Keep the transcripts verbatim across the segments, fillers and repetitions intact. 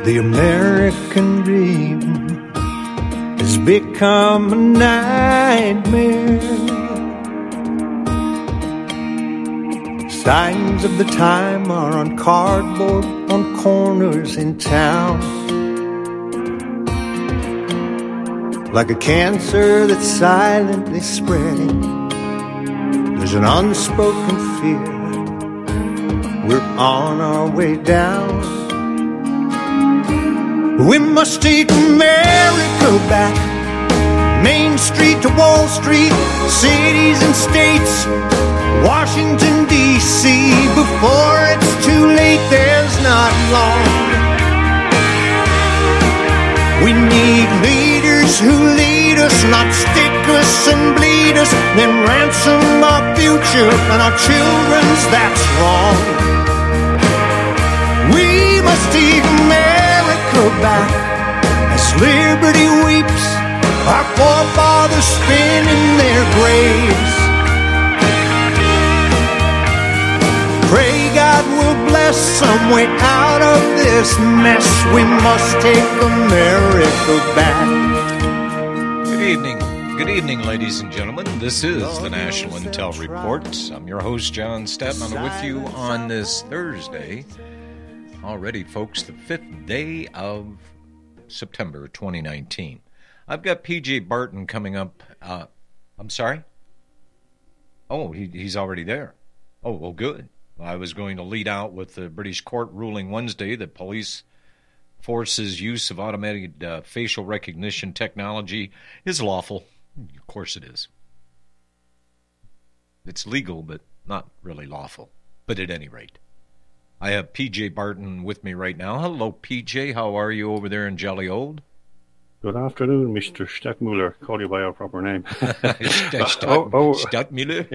The American dream has become a nightmare. Signs of the time are on cardboard on corners in town. Like a cancer that's silently spreading, there's an unspoken fear. We're on our way down. We must take America back, Main Street to Wall Street, cities and states, Washington, D C Before it's too late, there's not long. We need leaders who lead us, not stick us and bleed us, then ransom our future and our children's, that's wrong. We must take America back as liberty weeps, our forefathers spin in their graves. Pray God will bless some way out of this mess. We must take America back. Good evening. Good evening, ladies and gentlemen. This is the National Intel Report. I'm your host, John Stetman, with you on this Thursday. Already, folks, the fifth day of September twenty nineteen. I've got P J Barton coming up. Uh, I'm sorry? Oh, he, he's already there. Oh, well, good. I was going to lead out with the British court ruling Wednesday that police forces' use of automated uh, facial recognition technology is lawful. Of course it is. It's legal, but not really lawful. But at any rate, I have P J Barton with me right now. Hello, P J. How are you over there in Jolly Old? Good afternoon, Mister Steckmuller. Call you by your proper name. Stuck, oh, oh. Steckmuller?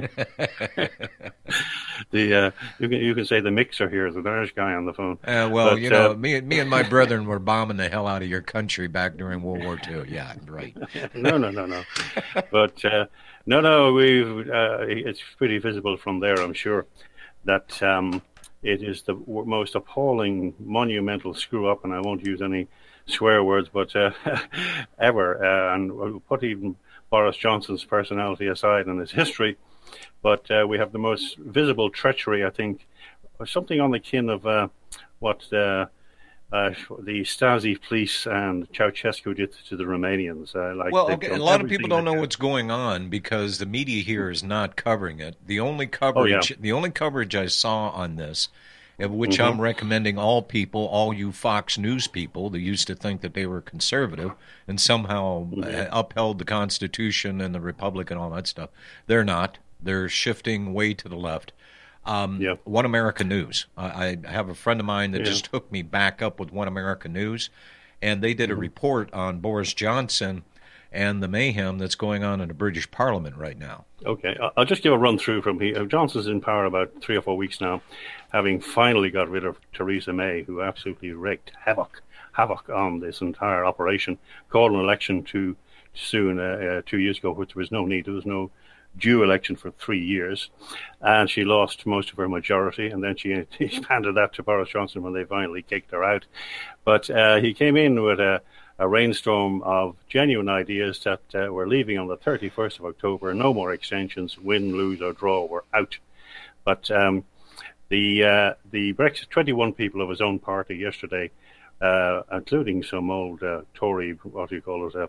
the uh, you can you can say the mixer here is an Irish guy on the phone. Uh, well, but, you know, uh, me me and my brethren were bombing the hell out of your country back during World War Two. Yeah, right. no, no, no, no. But uh, no, no, we uh, it's pretty visible from there, I'm sure, that um, it is the most appalling, monumental screw up, and I won't use any swear words, but uh, ever, uh, and we'll put even Boris Johnson's personality aside and his history, but uh, we have the most visible treachery, I think, or something on the kin of uh, what uh, uh, the Stasi police and Ceausescu did to the Romanians. Uh, like well, okay, a lot of people don't know what's going on because the media here is not covering it. The only coverage, oh, yeah. the only coverage I saw on this, of which mm-hmm. I'm recommending all people, all you Fox News people that used to think that they were conservative and somehow mm-hmm. upheld the Constitution and the Republic and all that stuff. They're not. They're shifting way to the left. Um, yep. One America News. I, I have a friend of mine that yeah. just hooked me back up with One America News, and they did mm-hmm. a report on Boris Johnson and the mayhem that's going on in the British Parliament right now. Okay, I'll just give a run through from here. Johnson's in power about three or four weeks now, having finally got rid of Theresa May, who absolutely wreaked havoc, havoc on this entire operation, called an election too soon uh, uh, two years ago, which there was no need. There was no due election for three years, and she lost most of her majority, and then she handed that to Boris Johnson when they finally kicked her out. But uh, he came in with a a rainstorm of genuine ideas that uh, we're leaving on the thirty-first of October. No more extensions, win, lose, or draw. We're out. But um, the uh, the Brexit, twenty-one people of his own party yesterday, uh, including some old uh, Tory, what do you call it? Uh,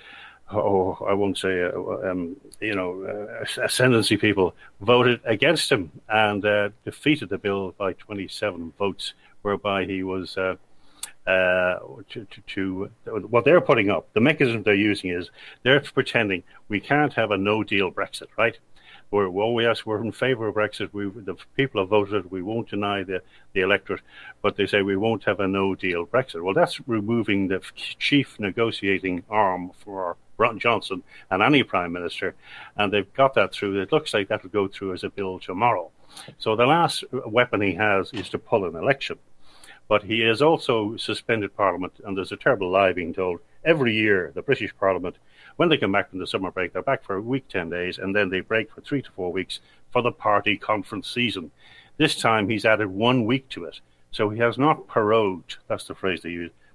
oh, I won't say, uh, um, you know, uh, ascendancy people, voted against him and uh, defeated the bill by twenty-seven votes, whereby he was... Uh, Uh, to, to, to what they're putting up, the mechanism they're using is they're pretending we can't have a no-deal Brexit, right? We're, well, yes, we're in favour of Brexit. We, the people have voted. We won't deny the, the electorate, but they say we won't have a no-deal Brexit. Well, that's removing the chief negotiating arm for Johnson and any prime minister, and they've got that through. It looks like that will go through as a bill tomorrow. So the last weapon he has is to pull an election. But he has also suspended Parliament, and there's a terrible lie being told. Every year, the British Parliament, when they come back from the summer break, they're back for a week, ten days, and then they break for three to four weeks for the party conference season. This time, he's added one week to it. So he has not prorogued, that's the phrase they use,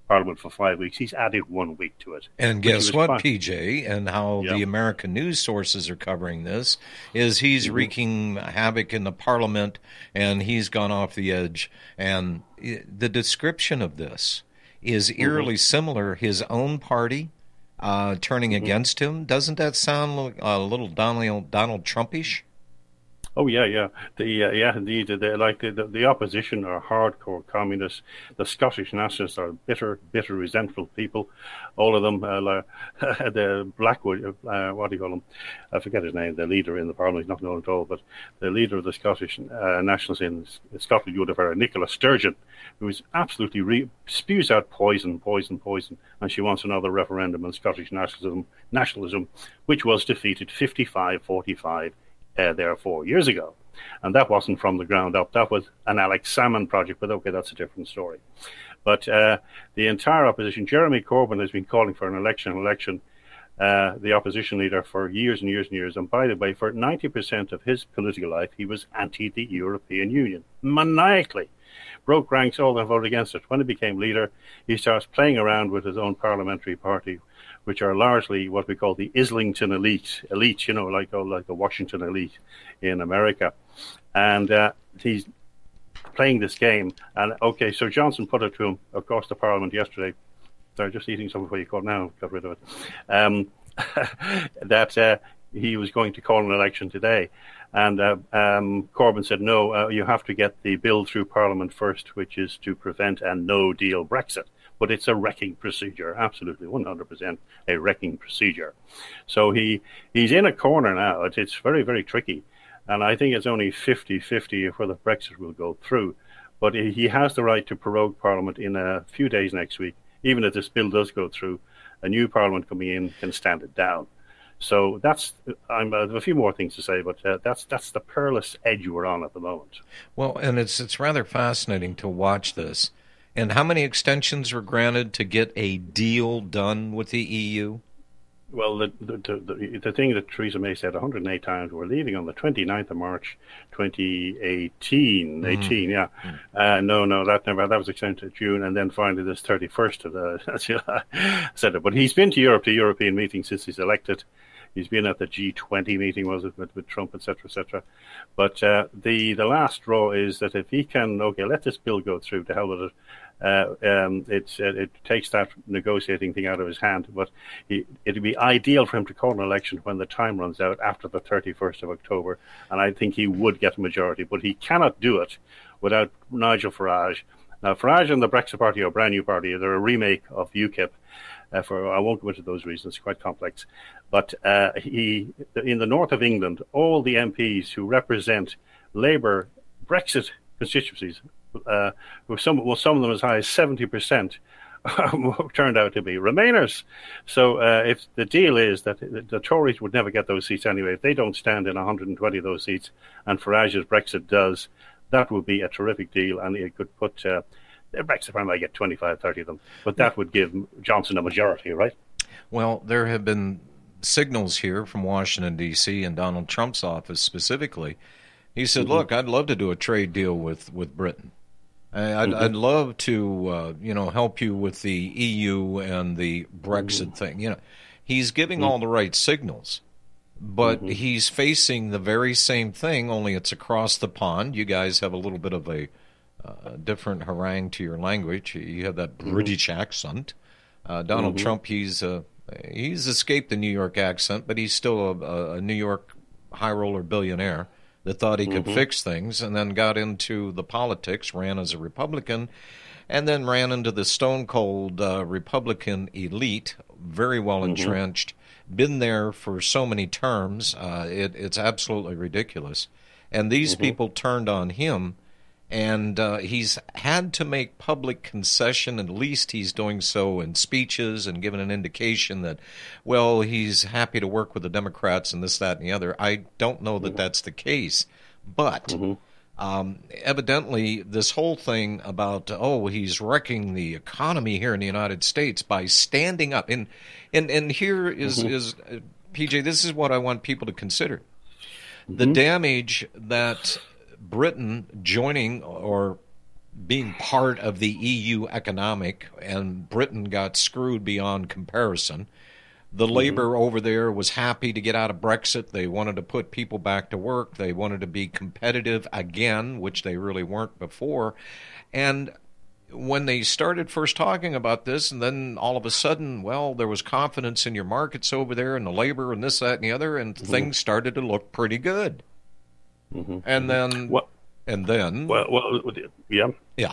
Parliament for five weeks. He's added one week to it. And guess what, fine. P J, and how yep. the American news sources are covering this, is he's mm-hmm. wreaking havoc in the Parliament, and he's gone off the edge. And the description of this is eerily mm-hmm. similar. His own party uh, turning mm-hmm. against him. Doesn't that sound a little Donald, Donald Trumpish? Oh yeah, yeah, the uh, yeah indeed. The, like the, the the opposition are hardcore communists. The Scottish nationalists are bitter, bitter, resentful people. All of them. Uh, like, the Blackwood, uh, what do you call him? I forget his name. The leader in the Parliament, he's not known at all. But the leader of the Scottish uh, nationalists in Scotland, you would have heard, Nicola Sturgeon, who is absolutely re- spews out poison, poison, poison, and she wants another referendum on Scottish nationalism, nationalism, which was defeated fifty-five forty-five. Uh, there four years ago. And that wasn't from the ground up. That was an Alex Salmond project, but okay, that's a different story. But uh, the entire opposition, Jeremy Corbyn has been calling for an election, election, uh, the opposition leader for years and years and years. And by the way, for ninety percent of his political life, he was anti the European Union, maniacally. Broke ranks, all that voted against it. When he became leader, he starts playing around with his own parliamentary party, which are largely what we call the Islington elite, elite, you know, like oh, like the Washington elite in America. And uh, he's playing this game. And, okay, so Johnson put it to him across the Parliament yesterday. Sorry, just eating something before you called now, got rid of it. Um, that uh, he was going to call an election today. And uh, um, Corbyn said, no, uh, you have to get the bill through Parliament first, which is to prevent a no-deal Brexit. But it's a wrecking procedure, absolutely, one hundred percent a wrecking procedure. So he he's in a corner now. It's, it's very, very tricky. And I think it's only fifty-fifty whether Brexit will go through. But he has the right to prorogue Parliament in a few days next week. Even if this bill does go through, a new Parliament coming in can stand it down. So that's, I'm, I have a few more things to say, but uh, that's that's the perilous edge we're on at the moment. Well, and it's it's rather fascinating to watch this. And how many extensions were granted to get a deal done with the E U? Well, the the, the, the thing that Theresa May said one hundred eight times, we're leaving on the twenty-ninth of March, twenty eighteen. Mm. eighteen, yeah. Mm. Uh, no, no, that never. That was extended to June, and then finally this thirty-first of the said it. But he's been to Europe, to European meetings since he's elected. He's been at the G twenty meeting, was it, with, with Trump, et cetera, et cetera. But uh, the the last straw is that if he can, okay, let this bill go through, to hell with it. Uh, um, it's, uh, it takes that negotiating thing out of his hand, but he, it'd be ideal for him to call an election when the time runs out after the thirty-first of October, and I think he would get a majority, but he cannot do it without Nigel Farage. Now, Farage and the Brexit Party are a brand new party. They're a remake of UKIP. Uh, for I won't go into those reasons; it's quite complex. But uh, he, in the north of England, all the M Ps who represent Labour Brexit constituencies, uh, some well, some of them as high as seventy percent, turned out to be Remainers. So uh, if the deal is that the Tories would never get those seats anyway, if they don't stand in one hundred twenty of those seats, and Farage's Brexit does, that would be a terrific deal, and it could put. Uh, The Brexit Party might get twenty-five, thirty of them, but that would give Johnson a majority, right? Well, there have been signals here from Washington, D C and Donald Trump's office specifically. He said, mm-hmm. look, I'd love to do a trade deal with, with Britain. I'd, mm-hmm. I'd love to, uh, you know, help you with the E U and the Brexit mm-hmm. thing. You know, he's giving mm-hmm. all the right signals, but mm-hmm. he's facing the very same thing, only it's across the pond. You guys have a little bit of a Uh, different harangue to your language. You have that British mm-hmm. accent. Uh, Donald mm-hmm. Trump, he's uh, he's escaped the New York accent, but he's still a, a New York high roller billionaire that thought he could mm-hmm. fix things, and then got into the politics, ran as a Republican, and then ran into the stone cold uh, Republican elite, very well mm-hmm. entrenched, been there for so many terms. Uh, it, it's absolutely ridiculous. And these mm-hmm. people turned on him. And uh, he's had to make public concession, at least he's doing so in speeches and giving an indication that, well, he's happy to work with the Democrats and this, that, and the other. I don't know that that's the case. But mm-hmm. um, evidently this whole thing about, oh, he's wrecking the economy here in the United States by standing up. And and, and here is, mm-hmm. is uh, P J, this is what I want people to consider. Mm-hmm. The damage that Britain joining or being part of the E U economic, and Britain got screwed beyond comparison. The labor mm-hmm. over there was happy to get out of Brexit. They wanted to put people back to work. They wanted to be competitive again, which they really weren't before. And when they started first talking about this, and then all of a sudden, well, there was confidence in your markets over there and the labor and this, that, and the other, and mm-hmm. things started to look pretty good. Mm-hmm. And then, well, and then, well, well, yeah, yeah.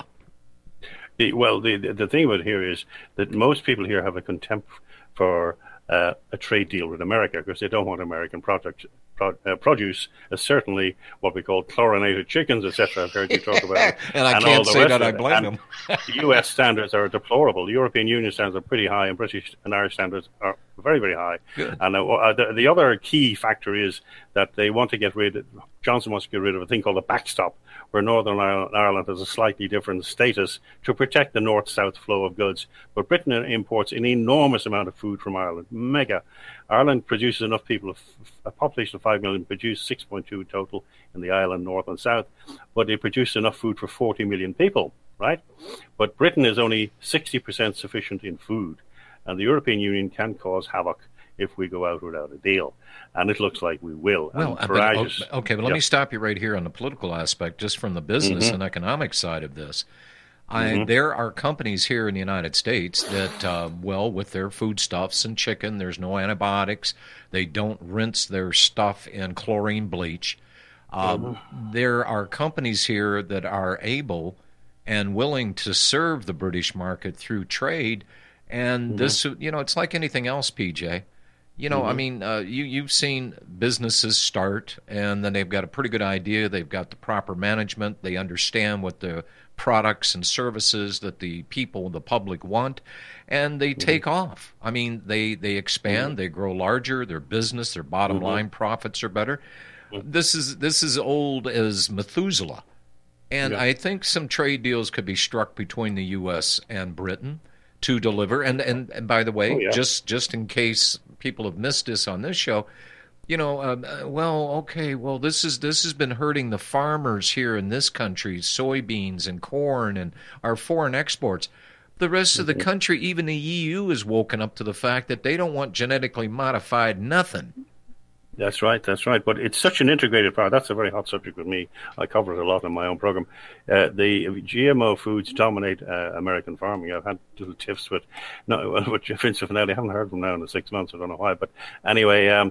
The, well, the the thing about it here is that most people here have a contempt for uh, a trade deal with America because they don't want American product. Pro, uh, produce is certainly what we call chlorinated chickens, et cetera. I've heard you talk about it. and I and can't say that I blame them. The U S standards are deplorable. The European Union standards are pretty high, and British and Irish standards are very, very high. Good. And uh, the, the other key factor is that they want to get rid of, Johnson wants to get rid of a thing called a backstop, where Northern Ireland has a slightly different status to protect the north-south flow of goods. But Britain imports an enormous amount of food from Ireland, mega. Ireland produces enough people, a population of five million, produce six point two total in the island, north and south, but they produce enough food for forty million people, right? But Britain is only sixty percent sufficient in food, and the European Union can cause havoc if we go out without a deal. And it looks like we will. Well, but, okay, but let yeah. me stop you right here on the political aspect, just from the business mm-hmm. and economic side of this. I, mm-hmm. There are companies here in the United States that, uh, well, with their foodstuffs and chicken, there's no antibiotics. They don't rinse their stuff in chlorine bleach. Um, mm-hmm. There are companies here that are able and willing to serve the British market through trade. And mm-hmm. this, you know, it's like anything else, P J. You know, mm-hmm. I mean, uh, you, you've seen businesses start, and then they've got a pretty good idea. They've got the proper management. They understand what the products and services that the people, the public want, and they mm-hmm. take off. I mean, they, they expand, mm-hmm. they grow larger, their business, their bottom mm-hmm. line profits are better. Mm-hmm. This is this is old as Methuselah. And yeah. I think some trade deals could be struck between the U S and Britain to deliver. And, and, and by the way, oh, yeah. just, just in case people have missed this on this show, you know, um, uh, well, okay, well, this is this has been hurting the farmers here in this country, soybeans and corn and our foreign exports. The rest mm-hmm. of the country, even the E U, is woken up to the fact that they don't want genetically modified nothing. That's right, that's right. But it's such an integrated part. That's a very hot subject with me. I cover it a lot in my own program. Uh, the G M O foods dominate uh, American farming. I've had little tiffs with, no, with Vince Finelli. I haven't heard from him now in the six months. I don't know why. But anyway, um,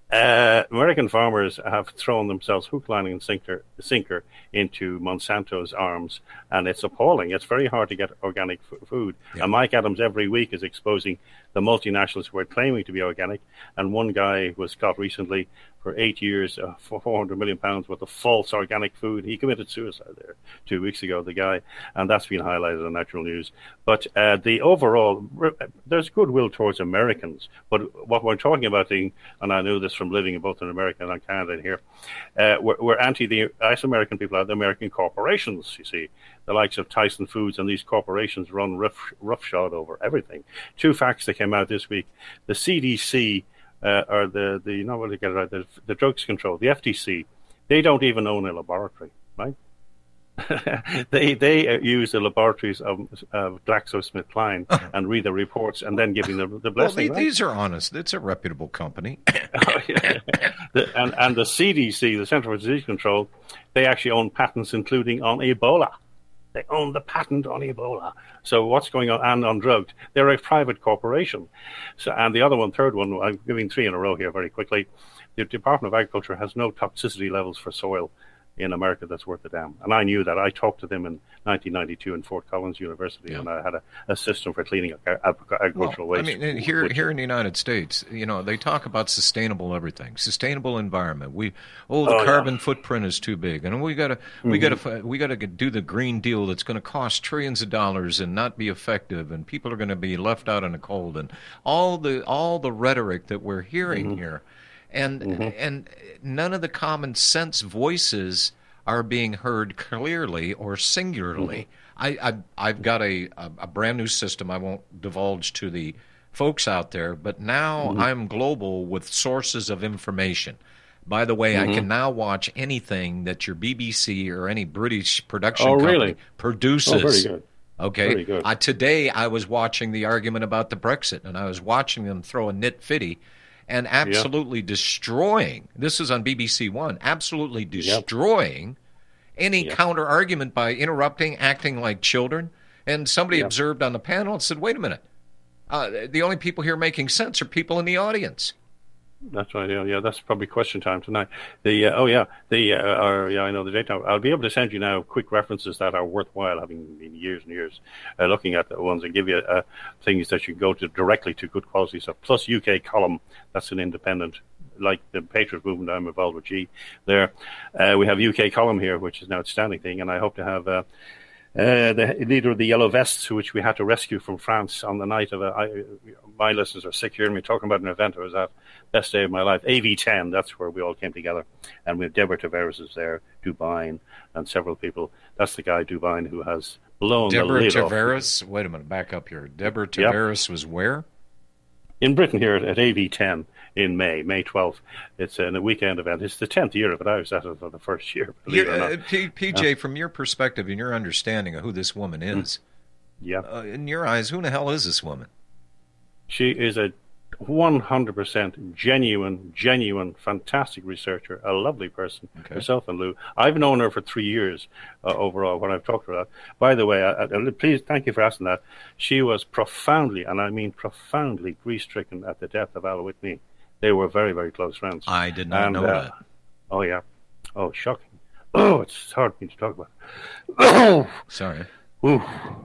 Uh, American farmers have thrown themselves hook, line, and sinker, sinker into Monsanto's arms, and it's appalling. It's very hard to get organic f- food. Yeah. And Mike Adams every week is exposing the multinationals who are claiming to be organic. And one guy was caught recently for eight years uh, for four hundred million pounds worth of false organic food. He committed suicide there two weeks ago, the guy, and that's been highlighted on Natural News. But uh, the overall, there's goodwill towards Americans. But what we're talking about, and I know this from living both in America and Canada here, uh, we're, we're anti the, us American people are the American corporations, you see. The likes of Tyson Foods and these corporations run rough, roughshod over everything. Two facts that came out this week. The C D C, Uh, or the, the, you know what to get it right, the, the drugs control, the F T C, they don't even own a laboratory, right? they they uh, use the laboratories of, of GlaxoSmithKline and read the reports and then giving the, the blessing. Well, they, right? These are honest. It's a reputable company. oh, yeah. the, and, and the C D C, the Center for Disease Control, they actually own patents including on Ebola. They own the patent on Ebola. So what's going on? And on drugs. They're a private corporation. So, and the other one, third one, I'm giving three in a row here very quickly. The Department of Agriculture has no toxicity levels for soil in America that's worth a damn. And I knew that. I talked to them in nineteen ninety-two in Fort Collins University, yeah. and I had a, a system for cleaning agricultural well, waste. I mean, here which, here in the United States, you know, they talk about sustainable everything, sustainable environment. We oh, the oh, carbon yeah. footprint is too big, and we got to mm-hmm. we got to we got to do the Green Deal that's going to cost trillions of dollars and not be effective, and people are going to be left out in the cold, and all the all the rhetoric that we're hearing mm-hmm. here, and mm-hmm. and none of the common sense voices are being heard clearly or singularly. Mm-hmm. I, I, I've got a, a, a brand new system I won't divulge to the folks out there, but now mm-hmm. I'm global with sources of information. By the way, mm-hmm. I can now watch anything that your B B C or any British production oh, company really? produces. Oh, very good. Okay. Very good. Uh, today I was watching the argument about the Brexit, and I was watching them throw a nit fitty and absolutely yeah. destroying, this is on B B C One, absolutely destroying yep. any yep. counter-argument by interrupting, acting like children. And somebody yep. observed on the panel and said, wait a minute, uh, the only people here making sense are people in the audience. That's right. Yeah, yeah. That's probably question time tonight. The uh, oh yeah, the uh, or, yeah. I know the date now. I'll be able to send you now quick references that are worthwhile, having been years and years uh, looking at the ones, and give you uh, things that you can go to directly to good quality stuff. Plus U K column. That's an independent, like the Patriot Movement. I'm involved with G. There, uh, we have U K column here, which is an outstanding thing, and I hope to have. Uh, Uh, the leader of the Yellow Vests, which we had to rescue from France on the night of a, I, my listeners are sick hearing me talking about an event I was at, best day of my life, A V ten, that's where we all came together. And we have Deborah Tavares is there, Dubine, and several people. That's the guy, Dubine, who has blown Deborah the lid Tavares, off. Wait a minute, back up here. Deborah Tavares yep. was where? In Britain here at A V ten in May, May twelfth. It's a, a weekend event. It's the tenth year of it. I was at it for the first year. Uh, P- PJ, uh, from your perspective and your understanding of who this woman is, yeah, uh, in your eyes, who in the hell is this woman? She is a one hundred percent genuine, genuine, fantastic researcher, a lovely person, okay. herself and Lou. I've known her for three years uh, overall when I've talked to her. By the way, I, I, please, thank you for asking that. She was profoundly, and I mean profoundly, grief-stricken at the death of Al Whitney. They were very, very close friends. I did not and, know uh, that. Oh, yeah. Oh, shocking. Oh, it's hard for me to talk about. Sorry. Ooh.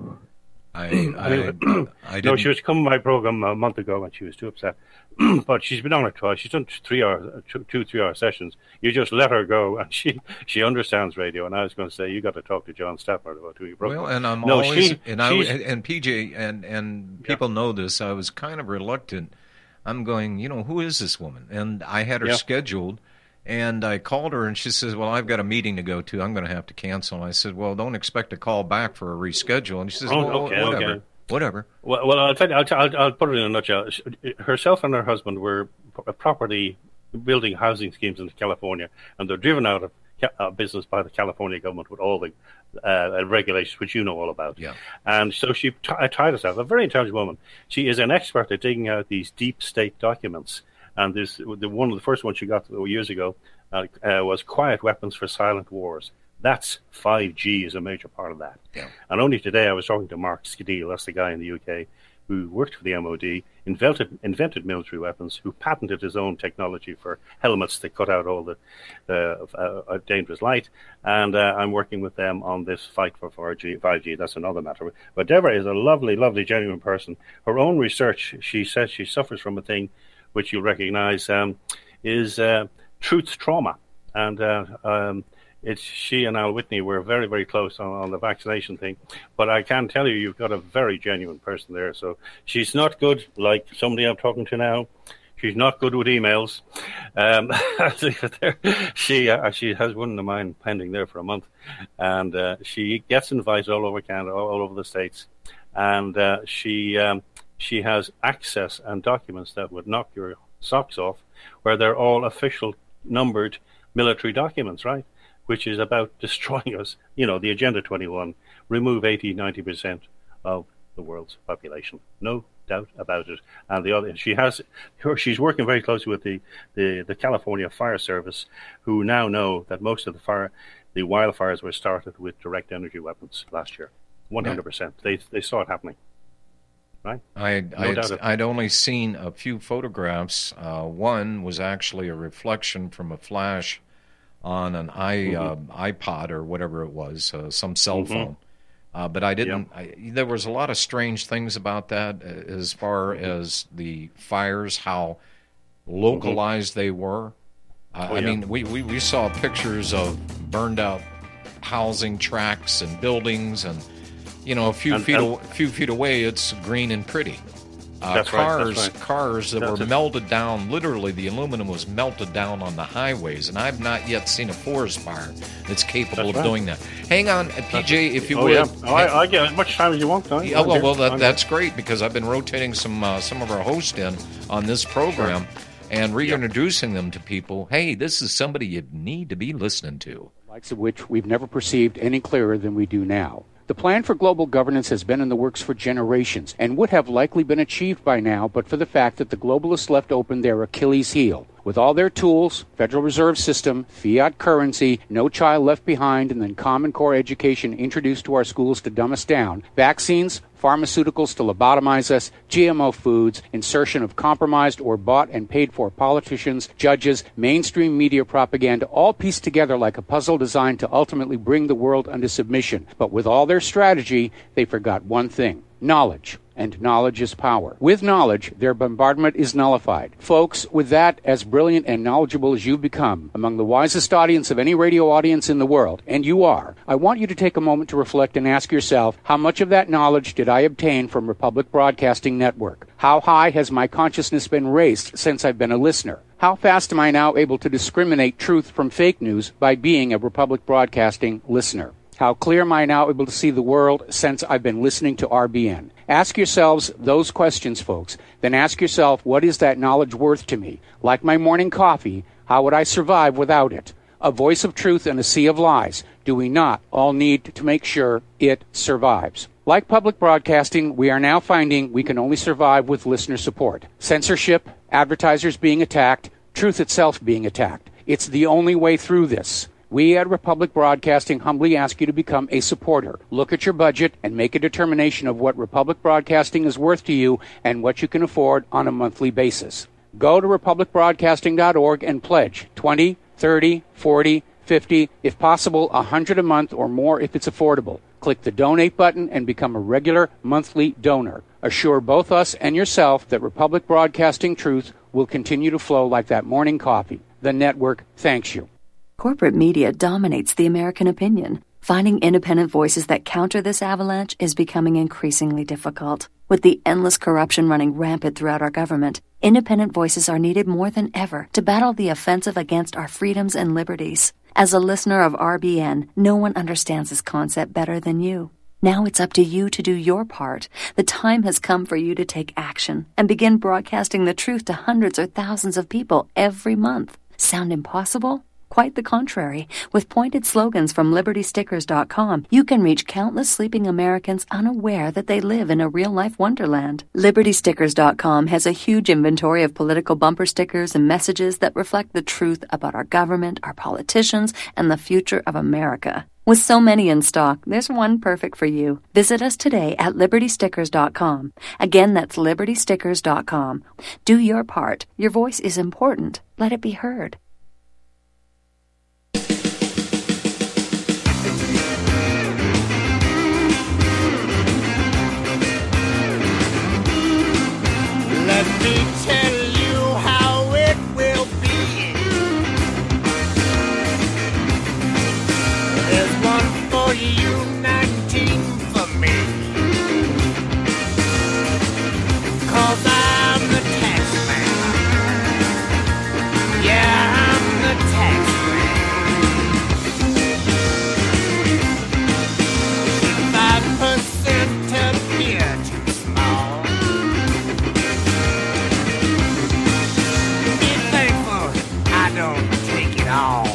I, I, I no, she was coming to my program a month ago and she was too upset. But she's been on it twice. She's done three hour, two, two three hour sessions. You just let her go, and she she understands radio. And I was going to say, you got to talk to John Stafford about who you broke. Well, and I'm no, always she, and I and P J and and people yeah. know this. I was kind of reluctant. I'm going, you know, who is this woman? And I had her yeah. scheduled. And I called her, and she says, well, I've got a meeting to go to. I'm going to have to cancel. And I said, well, don't expect a call back for a reschedule. And she says, oh, well, okay, whatever, okay. whatever. Well, well, I'll tell you, I'll, I'll, I'll put it in a nutshell. Herself and her husband were property building housing schemes in California, and they're driven out of uh, business by the California government with all the uh, regulations, which you know all about. Yeah. And so she t- tied herself, a very intelligent woman. She is an expert at digging out these deep state documents. And this, the one of the first ones she got years ago uh, uh, was Quiet Weapons for Silent Wars. That's five G is a major part of that. Yeah. And only today I was talking to Mark Skideel, that's the guy in the U K who worked for the M O D, invented, invented military weapons, who patented his own technology for helmets that cut out all the uh, uh, dangerous light. And uh, I'm working with them on this fight for five G. five G. That's another matter. But Deborah is a lovely, lovely, genuine person. Her own research, she says she suffers from a thing which you'll recognize, um, is uh, truth trauma. And uh, um, it's she and Al Whitney were very, very close on, on the vaccination thing. But I can tell you, you've got a very genuine person there. So she's not good like somebody I'm talking to now. She's not good with emails. Um, she uh, she has one of mine pending there for a month. And uh, she gets invited all over Canada, all, all over the States. And uh, she... Um, She has access and documents that would knock your socks off, where they're all official numbered military documents, right? Which is about destroying us. You know, the Agenda twenty-one, remove eighty, ninety percent of the world's population. No doubt about it. And the other, she has, her, she's working very closely with the, the, the California Fire Service, who now know that most of the fire, the wildfires were started with direct energy weapons last year. one hundred percent. Yeah. They, they saw it happening. Right. I, no I'd, I'd only seen a few photographs. Uh, one was actually a reflection from a flash on an i mm-hmm. uh, iPod or whatever it was, uh, some cell mm-hmm. phone. Uh, but I didn't. Yeah. I, there was a lot of strange things about that, as far as the fires, how localized mm-hmm. they were. Uh, oh, I yeah. mean, we, we, we saw pictures of burned out housing tracts and buildings, and you know, a few and, feet and, a few feet away, it's green and pretty. Uh, that's cars, right, that's right. cars that that's were it. melted down. Literally, the aluminum was melted down on the highways, and I've not yet seen a forest fire that's capable that's of right. doing that. Hang on, uh, P J, if you oh, would. Yeah. Oh, I, I get as much time as you want. Time. Yeah, well, well that, that's great, because I've been rotating some uh, some of our hosts in on this program. and reintroducing yep. them to people. Hey, this is somebody you need to be listening to. Likes of which we've never perceived any clearer than we do now. The plan for global governance has been in the works for generations and would have likely been achieved by now but for the fact that the globalists left open their Achilles heel. With all their tools, Federal Reserve System, fiat currency, no child left behind, and then Common Core education introduced to our schools to dumb us down, vaccines, pharmaceuticals to lobotomize us, G M O foods, insertion of compromised or bought and paid for politicians, judges, mainstream media propaganda, all pieced together like a puzzle designed to ultimately bring the world under submission. But with all their strategy, they forgot one thing: knowledge. And knowledge is power. With knowledge, their bombardment is nullified. Folks, with that, as brilliant and knowledgeable as you've become, among the wisest audience of any radio audience in the world, and you are, I want you to take a moment to reflect and ask yourself, how much of that knowledge did I obtain from Republic Broadcasting Network? How high has my consciousness been raised since I've been a listener? How fast am I now able to discriminate truth from fake news by being a Republic Broadcasting listener? How clear am I now able to see the world since I've been listening to R B N? Ask yourselves those questions, folks. Then ask yourself, what is that knowledge worth to me? Like my morning coffee, how would I survive without it? A voice of truth in a sea of lies. Do we not all need to make sure it survives? Like public broadcasting, we are now finding we can only survive with listener support. Censorship, advertisers being attacked, truth itself being attacked. It's the only way through this. We at Republic Broadcasting humbly ask you to become a supporter. Look at your budget and make a determination of what Republic Broadcasting is worth to you and what you can afford on a monthly basis. Go to republic broadcasting dot org and pledge twenty, thirty, forty, fifty, if possible one hundred a month or more if it's affordable. Click the donate button and become a regular monthly donor. Assure both us and yourself that Republic Broadcasting truth will continue to flow like that morning coffee. The network thanks you. Corporate media dominates the American opinion. Finding independent voices that counter this avalanche is becoming increasingly difficult. With the endless corruption running rampant throughout our government, independent voices are needed more than ever to battle the offensive against our freedoms and liberties. As a listener of R B N, no one understands this concept better than you. Now it's up to you to do your part. The time has come for you to take action and begin broadcasting the truth to hundreds or thousands of people every month. Sound impossible? Quite the contrary. With pointed slogans from liberty stickers dot com, you can reach countless sleeping Americans unaware that they live in a real-life wonderland. liberty stickers dot com has a huge inventory of political bumper stickers and messages that reflect the truth about our government, our politicians, and the future of America. With so many in stock, there's one perfect for you. Visit us today at liberty stickers dot com. Again, that's liberty stickers dot com. Do your part. Your voice is important. Let it be heard. Let me tell you how it will be. There's one for you, nineteen for me. 'Cause I'm the tax man. Yeah, I'm the tax man. Five percent appear too small. Don't take it all.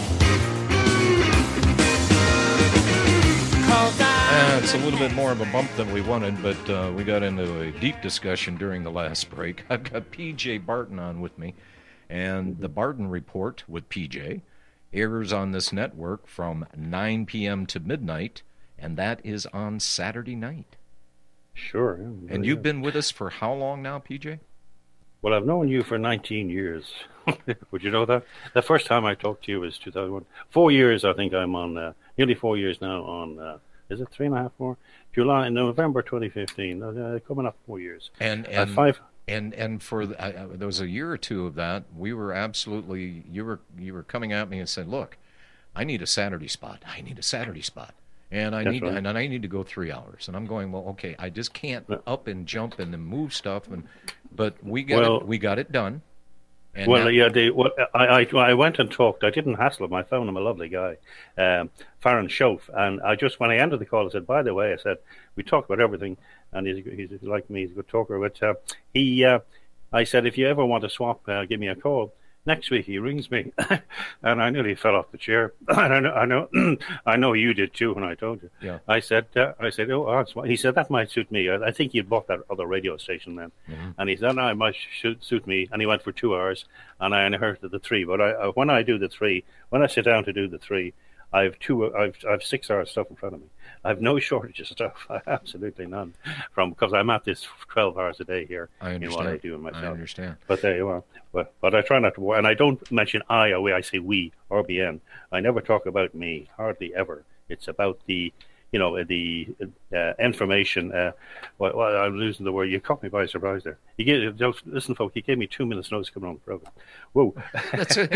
Uh, it's a little bit more of a bump than we wanted, but uh, we got into a deep discussion during the last break. I've got P J Barton on with me, and the Barton Report with P J airs on this network from nine p.m. to midnight, and that is on Saturday night. Sure. Yeah, and you've yeah. been with us for how long now, P J? Well, I've known you for nineteen years. Would you know that? The first time I talked to you was two thousand one. Four years, I think I'm on, uh, nearly four years now on, uh, is it three and a half more? July, November twenty fifteen, uh, coming up four years. And, and, uh, five. And, and for, the, uh, there was a year or two of that, we were absolutely, you were, you were coming at me and said, look, I need a Saturday spot. I need a Saturday spot. And I That's need right. and I need to go three hours. And I'm going, well, okay, I just can't No. up and jump and then move stuff. And but we got Well, it, we got it done. And well, now, yeah, they, well, I, I I went and talked. I didn't hassle him. I found him a lovely guy, um, Farron Schoaf. And I just, when I ended the call, I said, by the way, I said, we talked about everything. And he's, he's like me, he's a good talker. But uh, he uh, I said, if you ever want to swap, uh, give me a call. Next week he rings me, and I nearly fell off the chair. And I know, I know, I know you did too when I told you. Yeah. I said, uh, I said, oh, oh he said that might suit me. I, I think you'd bought that other radio station then, mm-hmm. and he said, no, it might should suit me. And he went for two hours, and I inherited the three. But I, uh, when I do the three, when I sit down to do the three, I've two, I've, I've six hours stuff in front of me. I have no shortage of stuff. Absolutely none. From because I'm at this twelve hours a day here I in what I do in myself. I understand. But there you are. But but I try not to. And I don't mention I or we. I say we or B N. I never talk about me. Hardly ever. It's about the, you know, the uh, information. Uh, well, well, I'm losing the word. You caught me by surprise there. He gave, listen, folks. He gave me two minutes notice coming on the program. Whoa. That's it.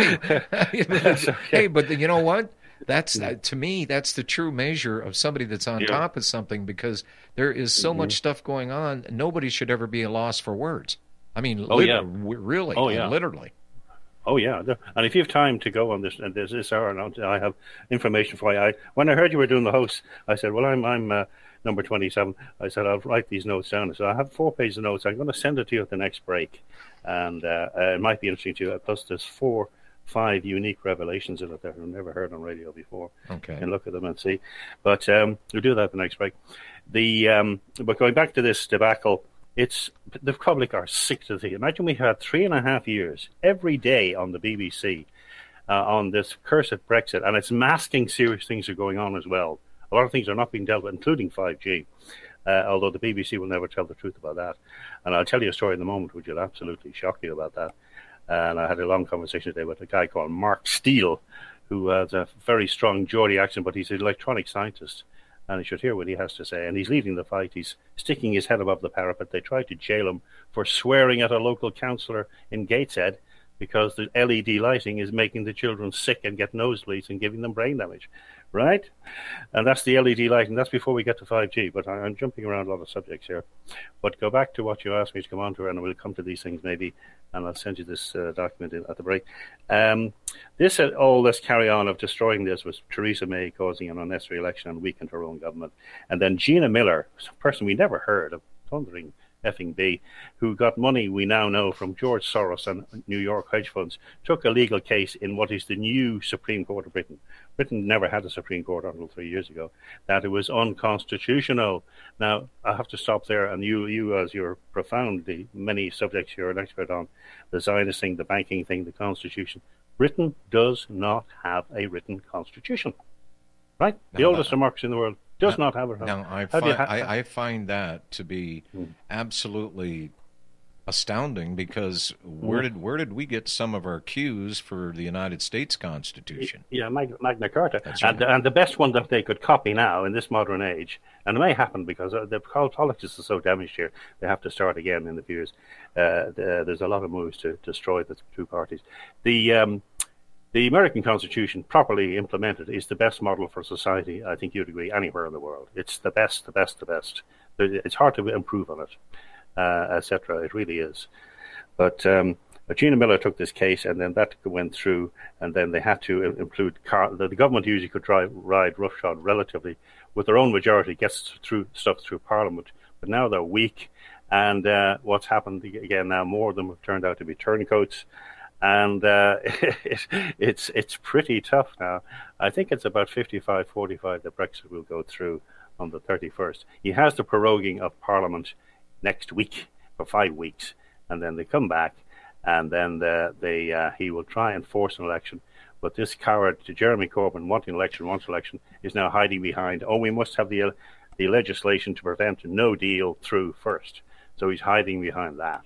Hey, hey, but you know what? That's uh, to me, that's the true measure of somebody that's on yeah. top of something, because there is so mm-hmm. much stuff going on. Nobody should ever be a loss for words. I mean, oh, lit- yeah. really, oh, yeah. literally. Oh, yeah. And if you have time to go on this and this, this hour, and I have information for you. I, when I heard you were doing the host, I said, well, I'm I'm uh, number twenty-seven. I said, I'll write these notes down. So I have four pages of notes. I'm going to send it to you at the next break. And uh, uh, it might be interesting to you. Plus, there's four... five unique revelations in it that I've never heard on radio before. Okay. You can look at them and see. But um, we'll do that the next break. The um, but going back to this debacle, it's the public are sick to see. Imagine we had three and a half years every day on the B B C uh, on this cursed Brexit, and it's masking serious things are going on as well. A lot of things are not being dealt with, including five G. Uh, although the B B C will never tell the truth about that. And I'll tell you a story in a moment which will absolutely shock you about that. And I had a long conversation today with a guy called Mark Steele, who has a very strong Geordie accent, but he's an electronic scientist. And you should hear what he has to say. And he's leading the fight. He's sticking his head above the parapet. They tried to jail him for swearing at a local councillor in Gateshead because the L E D lighting is making the children sick and get nosebleeds and giving them brain damage. Right? And that's the L E D lighting. That's before we get to five G. But I'm jumping around a lot of subjects here. But go back to what you asked me to come on to, and we'll come to these things maybe. And I'll send you this uh, document at the break. Um, this uh, all this carry on of destroying this was Theresa May causing an unnecessary election and weakened her own government. And then Gina Miller, a person we never heard of, thundering effing B, who got money we now know from George Soros and New York hedge funds, took a legal case in what is the new Supreme Court of Britain. Britain never had a Supreme Court until three years ago, that it was unconstitutional. Now, I have to stop there, and you, you as you're profoundly many subjects you're an expert on, the Zionist thing, the banking thing, the Constitution. Britain does not have a written Constitution, right? The no, oldest democracy in the world does no, not have it. No, I find, ha- I, I find that to be hmm. absolutely astounding, because where did where did we get some of our cues for the United States Constitution? Yeah, Mag- Magna Carta. Right. And, and the best one that they could copy now in this modern age, and it may happen because the politics is so damaged here, they have to start again in the few years. Uh, the, there's a lot of moves to destroy the two parties. The um, the American Constitution, properly implemented, is the best model for society, I think you'd agree, anywhere in the world. It's the best, the best, the best. It's hard to improve on it. Uh, et cetera. It really is. But um, Gina Miller took this case, and then that went through, and then they had to include car- the, the government usually could drive, ride roughshod relatively with their own majority, gets through stuff through Parliament, but now they're weak. And uh, what's happened again now? More of them have turned out to be turncoats, and uh, it, it's it's pretty tough now. I think it's about fifty-five forty-five that Brexit will go through on the thirty-first. He has the proroguing of Parliament next week for five weeks, and then they come back, and then the, they uh, he will try and force an election. But this coward, Jeremy Corbyn, wanting election, wants election, is now hiding behind, oh, we must have the the legislation to prevent no deal through first. So he's hiding behind that.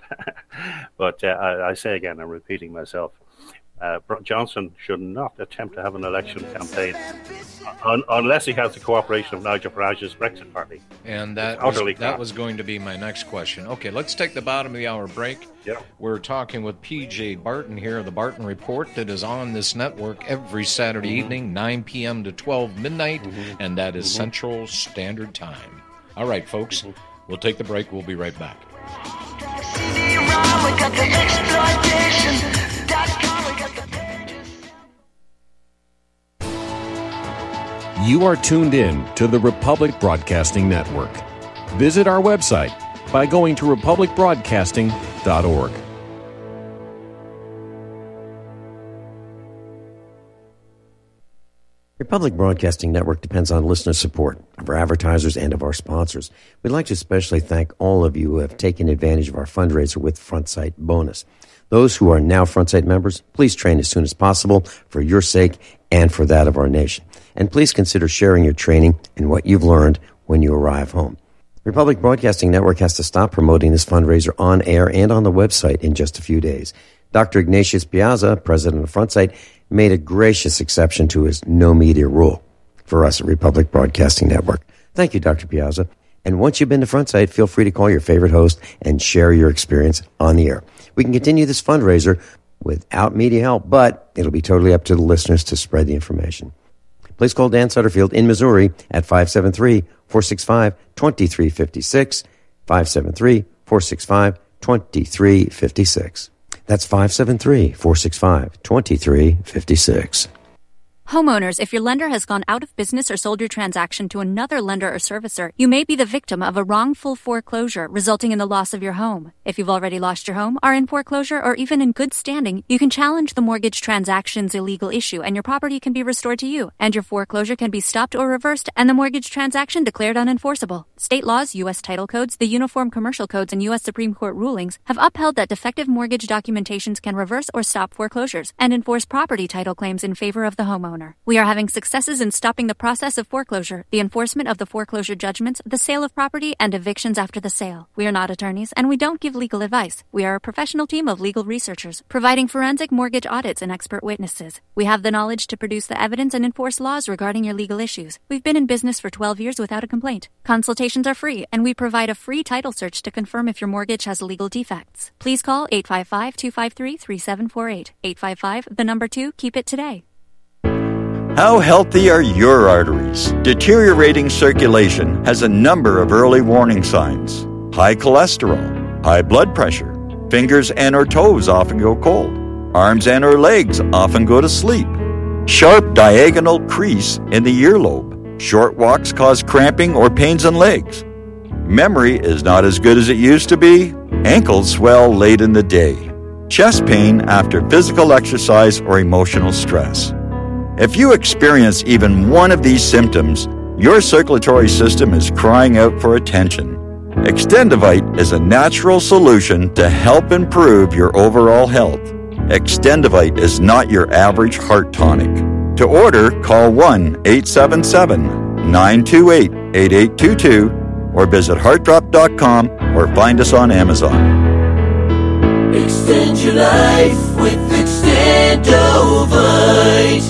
But uh, I, I say again, I'm repeating myself, Uh, Johnson should not attempt to have an election campaign un- unless he has the cooperation of Nigel Farage's Brexit Party. And that was, that was going to be my next question. Okay, let's take the bottom of the hour break. Yeah. We're talking with P J Barton here of the Barton Report, that is on this network every Saturday mm-hmm. evening, nine p.m. to twelve midnight, mm-hmm. and that is mm-hmm. Central Standard Time. All right, folks, mm-hmm. we'll take the break. We'll be right back. You are tuned in to the Republic Broadcasting Network. Visit our website by going to republic broadcasting dot org. Republic Broadcasting Network depends on listener support of our advertisers and of our sponsors. We'd like to especially thank all of you who have taken advantage of our fundraiser with FrontSight Bonus. Those who are now FrontSight members, please train as soon as possible for your sake and for that of our nation. And please consider sharing your training and what you've learned when you arrive home. Republic Broadcasting Network has to stop promoting this fundraiser on air and on the website in just a few days. Doctor Ignatius Piazza, president of FrontSight, made a gracious exception to his no media rule for us at Republic Broadcasting Network. Thank you, Doctor Piazza. And once you've been to FrontSight, feel free to call your favorite host and share your experience on the air. We can continue this fundraiser without media help, but it'll be totally up to the listeners to spread the information. Please call Dan Sutterfield in Missouri at five seven three, four six five, two three five six, five seven three, four six five, two three five six. That's five seven three, four six five, two three five six. Homeowners, if your lender has gone out of business or sold your transaction to another lender or servicer, you may be the victim of a wrongful foreclosure resulting in the loss of your home. If you've already lost your home, are in foreclosure, or even in good standing, you can challenge the mortgage transaction's illegal issue and your property can be restored to you, and your foreclosure can be stopped or reversed and the mortgage transaction declared unenforceable. State laws, U S title codes, the Uniform Commercial Codes, and U S Supreme Court rulings have upheld that defective mortgage documentations can reverse or stop foreclosures and enforce property title claims in favor of the homeowner. We are having successes in stopping the process of foreclosure, the enforcement of the foreclosure judgments, the sale of property, and evictions after the sale. We are not attorneys, and we don't give legal advice. We are a professional team of legal researchers, providing forensic mortgage audits and expert witnesses. We have the knowledge to produce the evidence and enforce laws regarding your legal issues. We've been in business for twelve years without a complaint. Consultations are free, and we provide a free title search to confirm if your mortgage has legal defects. Please call eight five five, two five three, three seven four eight. eight five five, the number two, keep it today. How healthy are your arteries? Deteriorating circulation has a number of early warning signs. High cholesterol, high blood pressure, fingers and or toes often go cold, arms and or legs often go to sleep, sharp diagonal crease in the earlobe, short walks cause cramping or pains in legs, memory is not as good as it used to be, ankles swell late in the day, chest pain after physical exercise or emotional stress. If you experience even one of these symptoms, your circulatory system is crying out for attention. Extendivite is a natural solution to help improve your overall health. Extendivite is not your average heart tonic. To order, call one eight seven seven, nine two eight, eight eight two two or visit heart drop dot com or find us on Amazon. Extend your life with Extendivite.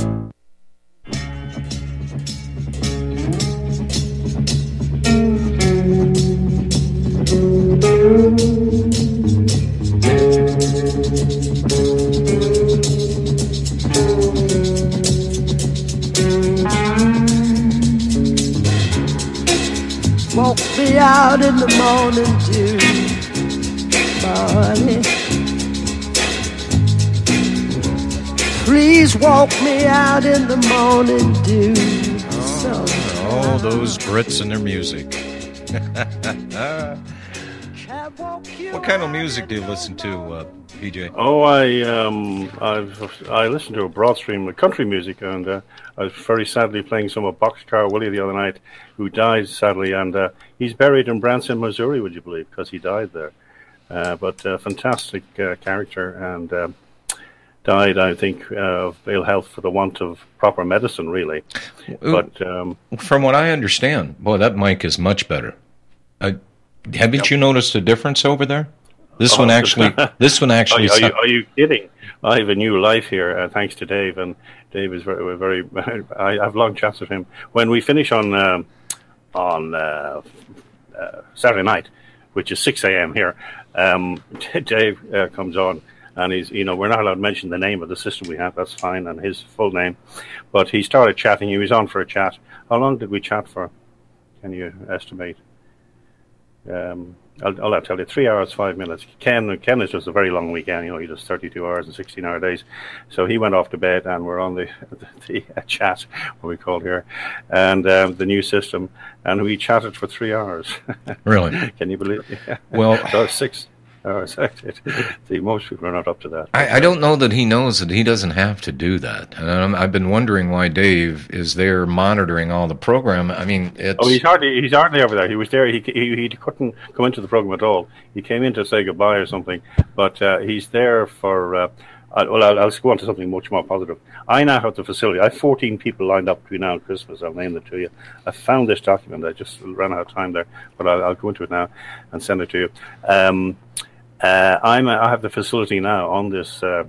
Walk me out in the morning dew, Molly. Please walk me out in the morning dew. Oh, all those Brits and their music. What kind of music do you listen to, uh, P J? Oh, I um, I've I listened to a broad stream of country music, and uh, I was very sadly playing some of Boxcar Willie the other night, who died sadly, and uh, he's buried in Branson, Missouri. Would you believe? Because he died there. Uh, but uh, fantastic uh, character, and uh, died, I think, uh, of ill health for the want of proper medicine, really. But um, from what I understand, boy, that mic is much better. Uh, haven't yep. you noticed a difference over there? This oh, one actually. This one actually. Are you, are, you, are you kidding? I have a new life here, uh, thanks to Dave, and Dave is very, very. I have long chats with him. When we finish on um, on uh, uh, Saturday night, which is six a.m. here, um, Dave uh, comes on, and he's, you know, we're not allowed to mention the name of the system we have. That's fine, and his full name. But he started chatting. He was on for a chat. How long did we chat for? Can you estimate? Um, I'll, I'll tell you, three hours, five minutes. Ken, Ken is just a very long weekend. You know, he does thirty-two hours and sixteen-hour days. So he went off to bed, and we're on the, the, the chat, what we call here, and um, the new system, and we chatted for three hours. Really? Can you believe it? Yeah. Well, so six. Oh, See, most people are not up to that. I, I don't know that he knows that he doesn't have to do that. And I'm, I've been wondering why Dave is there monitoring all the program. I mean, it's... Oh, he's hardly he's hardly over there. He was there. He, he he couldn't come into the program at all. He came in to say goodbye or something. But uh, he's there for... Uh, uh, well, I'll, I'll go on to something much more positive. I now have the facility. I have fourteen people lined up between now and Christmas. I'll name them to you. I found this document. I just ran out of time there. But I'll, I'll go into it now and send it to you. Um... Uh, I'm. A, I have the facility now on this. Uh,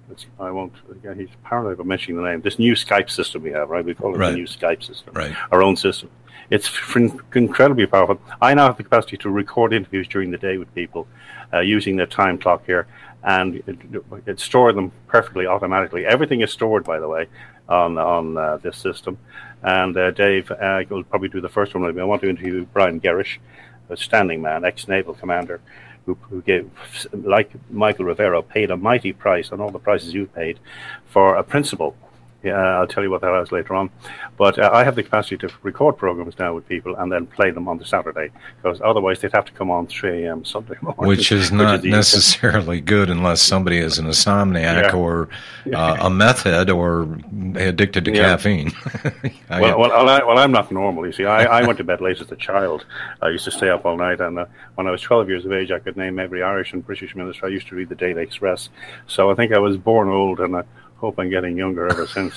I won't. Again, he's paranoid about mentioning the name. This new Skype system we have, right? We call it right. the new Skype system. Right. Our own system. It's f- incredibly powerful. I now have the capacity to record interviews during the day with people uh, using the time clock here, and it, it store them perfectly automatically. Everything is stored, by the way, on on uh, this system. And uh, Dave uh, will probably do the first one with me. I want to interview Brian Gerrish, a standing man, ex-naval commander. Who, who gave, like Michael Rivero, paid a mighty price, and all the prices you've paid, for a principle. Yeah, I'll tell you what that is later on. But uh, I have the capacity to record programs now with people and then play them on the Saturday, because otherwise they'd have to come on three a.m. Sunday morning. Which is not which is necessarily good unless somebody is an insomniac yeah. or uh, a meth head or addicted to yeah. caffeine. I, well, well, I, well, I'm not normal, you see. I, I went to bed late as a child. I used to stay up all night, and uh, when I was twelve years of age, I could name every Irish and British minister. I used to read the Daily Express. So I think I was born old, and I hope I'm getting younger ever since.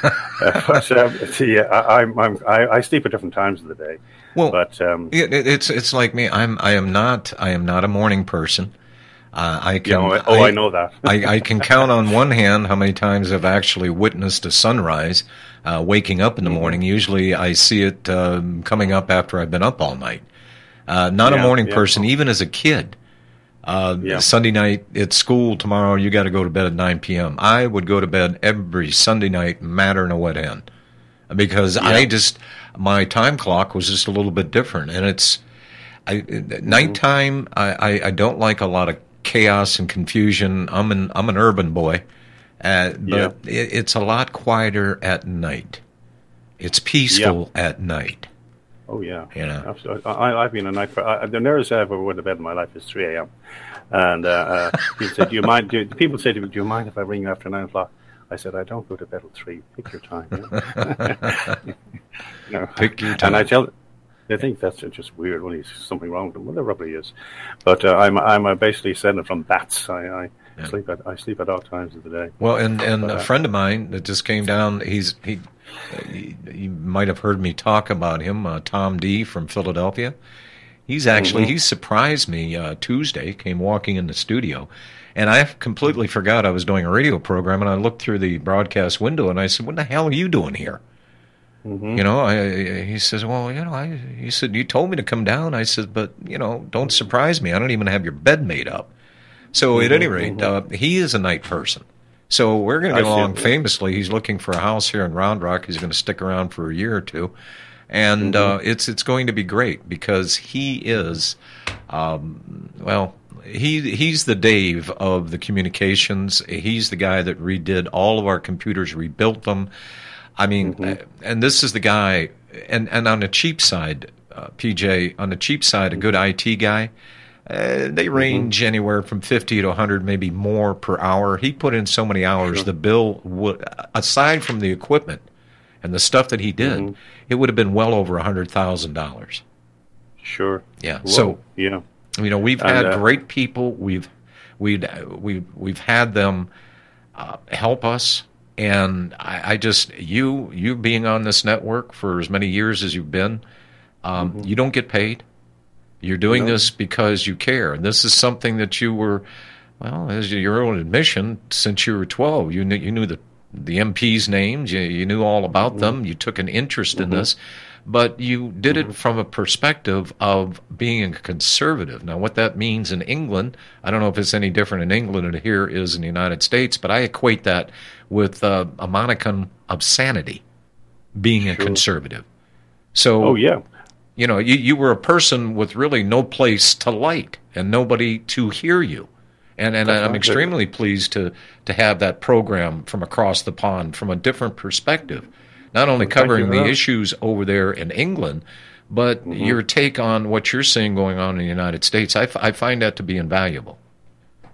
uh, but um, see, I, I'm, I'm, I, I sleep at different times of the day. Well, but um, it, it's it's like me. I'm I am not I am not a morning person. Uh, I can. Yeah, oh, I, I know that. I, I can count on one hand how many times I've actually witnessed a sunrise, uh, waking up in the mm-hmm. morning. Usually, I see it um, coming up after I've been up all night. Uh, not yeah, a morning yeah. person, even as a kid. Uh, yeah. Sunday night at school tomorrow, you got to go to bed at nine p.m. I would go to bed every Sunday night, matter no what end, because yeah. I just my time clock was just a little bit different, and it's I, nighttime. I, I, I don't like a lot of chaos and confusion. I'm an I'm an urban boy, uh, but yeah. it, it's a lot quieter at night. It's peaceful yeah. at night. Oh yeah, you know. Absolutely. I, I've been a night. I, the nearest I ever went to bed in my life is three a.m. And uh, uh, people said, "Do you mind?" Do, people say to me, "Do you mind if I ring you after nine o'clock?" I said, "I don't go to bed at three. Pick your time." You know? you know? Pick your time. And I tell, they think that's just weird when there's something wrong with them. Well, there probably is. But uh, I'm I'm uh, basically descended from bats. I, I yeah. sleep at I sleep at odd times of the day. Well, and and but, uh, a friend of mine that just came down. He's he. You might have heard me talk about him, uh, Tom D. from Philadelphia. He's actually, mm-hmm. he surprised me uh, Tuesday, came walking in the studio, and I completely forgot I was doing a radio program, and I looked through the broadcast window, and I said, what the hell are you doing here? Mm-hmm. You know, I, he says, well, you know, I, he said, you told me to come down. I said, but, you know, don't surprise me. I don't even have your bed made up. So mm-hmm. at any rate, mm-hmm. uh, he is a night person. So we're going to get along famously. He's looking for a house here in Round Rock. He's going to stick around for a year or two. And mm-hmm. uh, it's it's going to be great because he is, um, well, he he's the Dave of the communications. He's the guy that redid all of our computers, rebuilt them. I mean, mm-hmm. and this is the guy, and, and on the cheap side, uh, P J, on the cheap side, a good I T guy, Uh, they range mm-hmm. anywhere from fifty to one hundred, maybe more per hour. He put in so many hours, sure. the bill would, aside from the equipment and the stuff that he did, mm-hmm. it would have been well over one hundred thousand dollars. Sure. Yeah. Whoa. So, yeah. you know, we've and, had uh, great people. We've we've we've we've had them uh, help us, and I, I just you you being on this network for as many years as you've been, um, mm-hmm. you don't get paid. You're doing no. this because you care. And this is something that you were, well, as your own admission, since you were twelve. You knew, you knew the, the M Ps' names. You, you knew all about mm-hmm. them. You took an interest mm-hmm. in this. But you did mm-hmm. it from a perspective of being a conservative. Now, what that means in England, I don't know if it's any different in England than here is in the United States, but I equate that with uh, a monicum of sanity, being sure. a conservative. So, oh, yeah. You know, you, you were a person with really no place to light and nobody to hear you. And and I'm extremely pleased to, to have that program from across the pond from a different perspective. Not only covering the issues over there in England, but mm-hmm. your take on what you're seeing going on in the United States. I, f- I find that to be invaluable.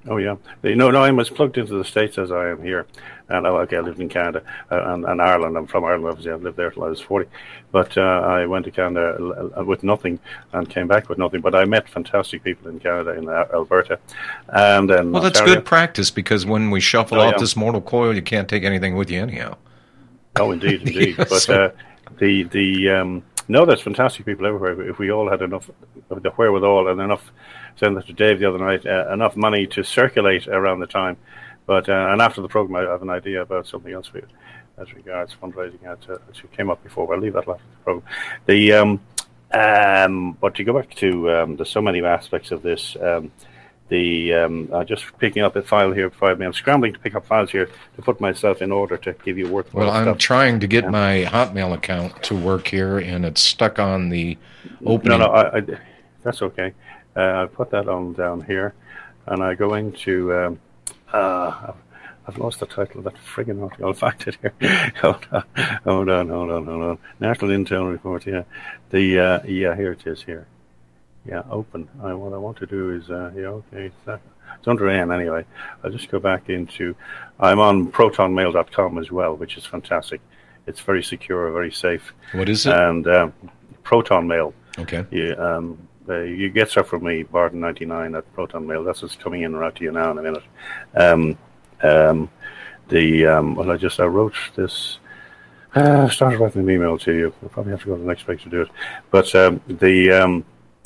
Oh, yeah. You know, no, I'm as plugged into the States as I am here. And okay, I lived in Canada uh, and, and Ireland. I'm from Ireland, obviously. I've lived there till I was forty. But uh, I went to Canada with nothing and came back with nothing. But I met fantastic people in Canada, in Alberta. And then well, that's Ontario. good practice, because when we shuffle oh, out yeah. this mortal coil, you can't take anything with you anyhow. Oh, indeed, indeed. Yes. But uh, the, the um, no, there's fantastic people everywhere. If we all had enough of the wherewithal and enough, saying that to Dave the other night, uh, enough money to circulate around the time. But uh, and after the program, I have an idea about something else for you as regards fundraising. That uh, came up before. I'll leave that after the program. The um, um, but to go back to um, there's so many aspects of this. Um, the um, uh, just picking up a file here. Five minutes. I'm scrambling to pick up files here to put myself in order to give you worthwhile Well, I'm stuff. trying to get yeah. my Hotmail account to work here, and it's stuck on the opening. No, no, I, I, that's okay. Uh, I put that on down here, and I go into. Um, uh, I've lost the title of that friggin' article. I'll find it here. hold on, hold on, hold on, hold on. National Intel Report. Yeah, the uh, yeah, here it is. Here, yeah, open. I, what I want to do is uh, yeah, okay. It's, uh, it's under N anyway. I'll just go back into. I'm on proton mail dot com as well, which is fantastic. It's very secure, very safe. What is it? And um, Proton Mail. Okay. Yeah, um, uh, you get stuff from me, Barton ninety-nine at Proton Mail. That's what's coming in right to you now in a minute. Um, um, the um, well, I just I wrote this. Uh, started writing an email to you. I'll probably have to go to the next page to do it. But um, the um,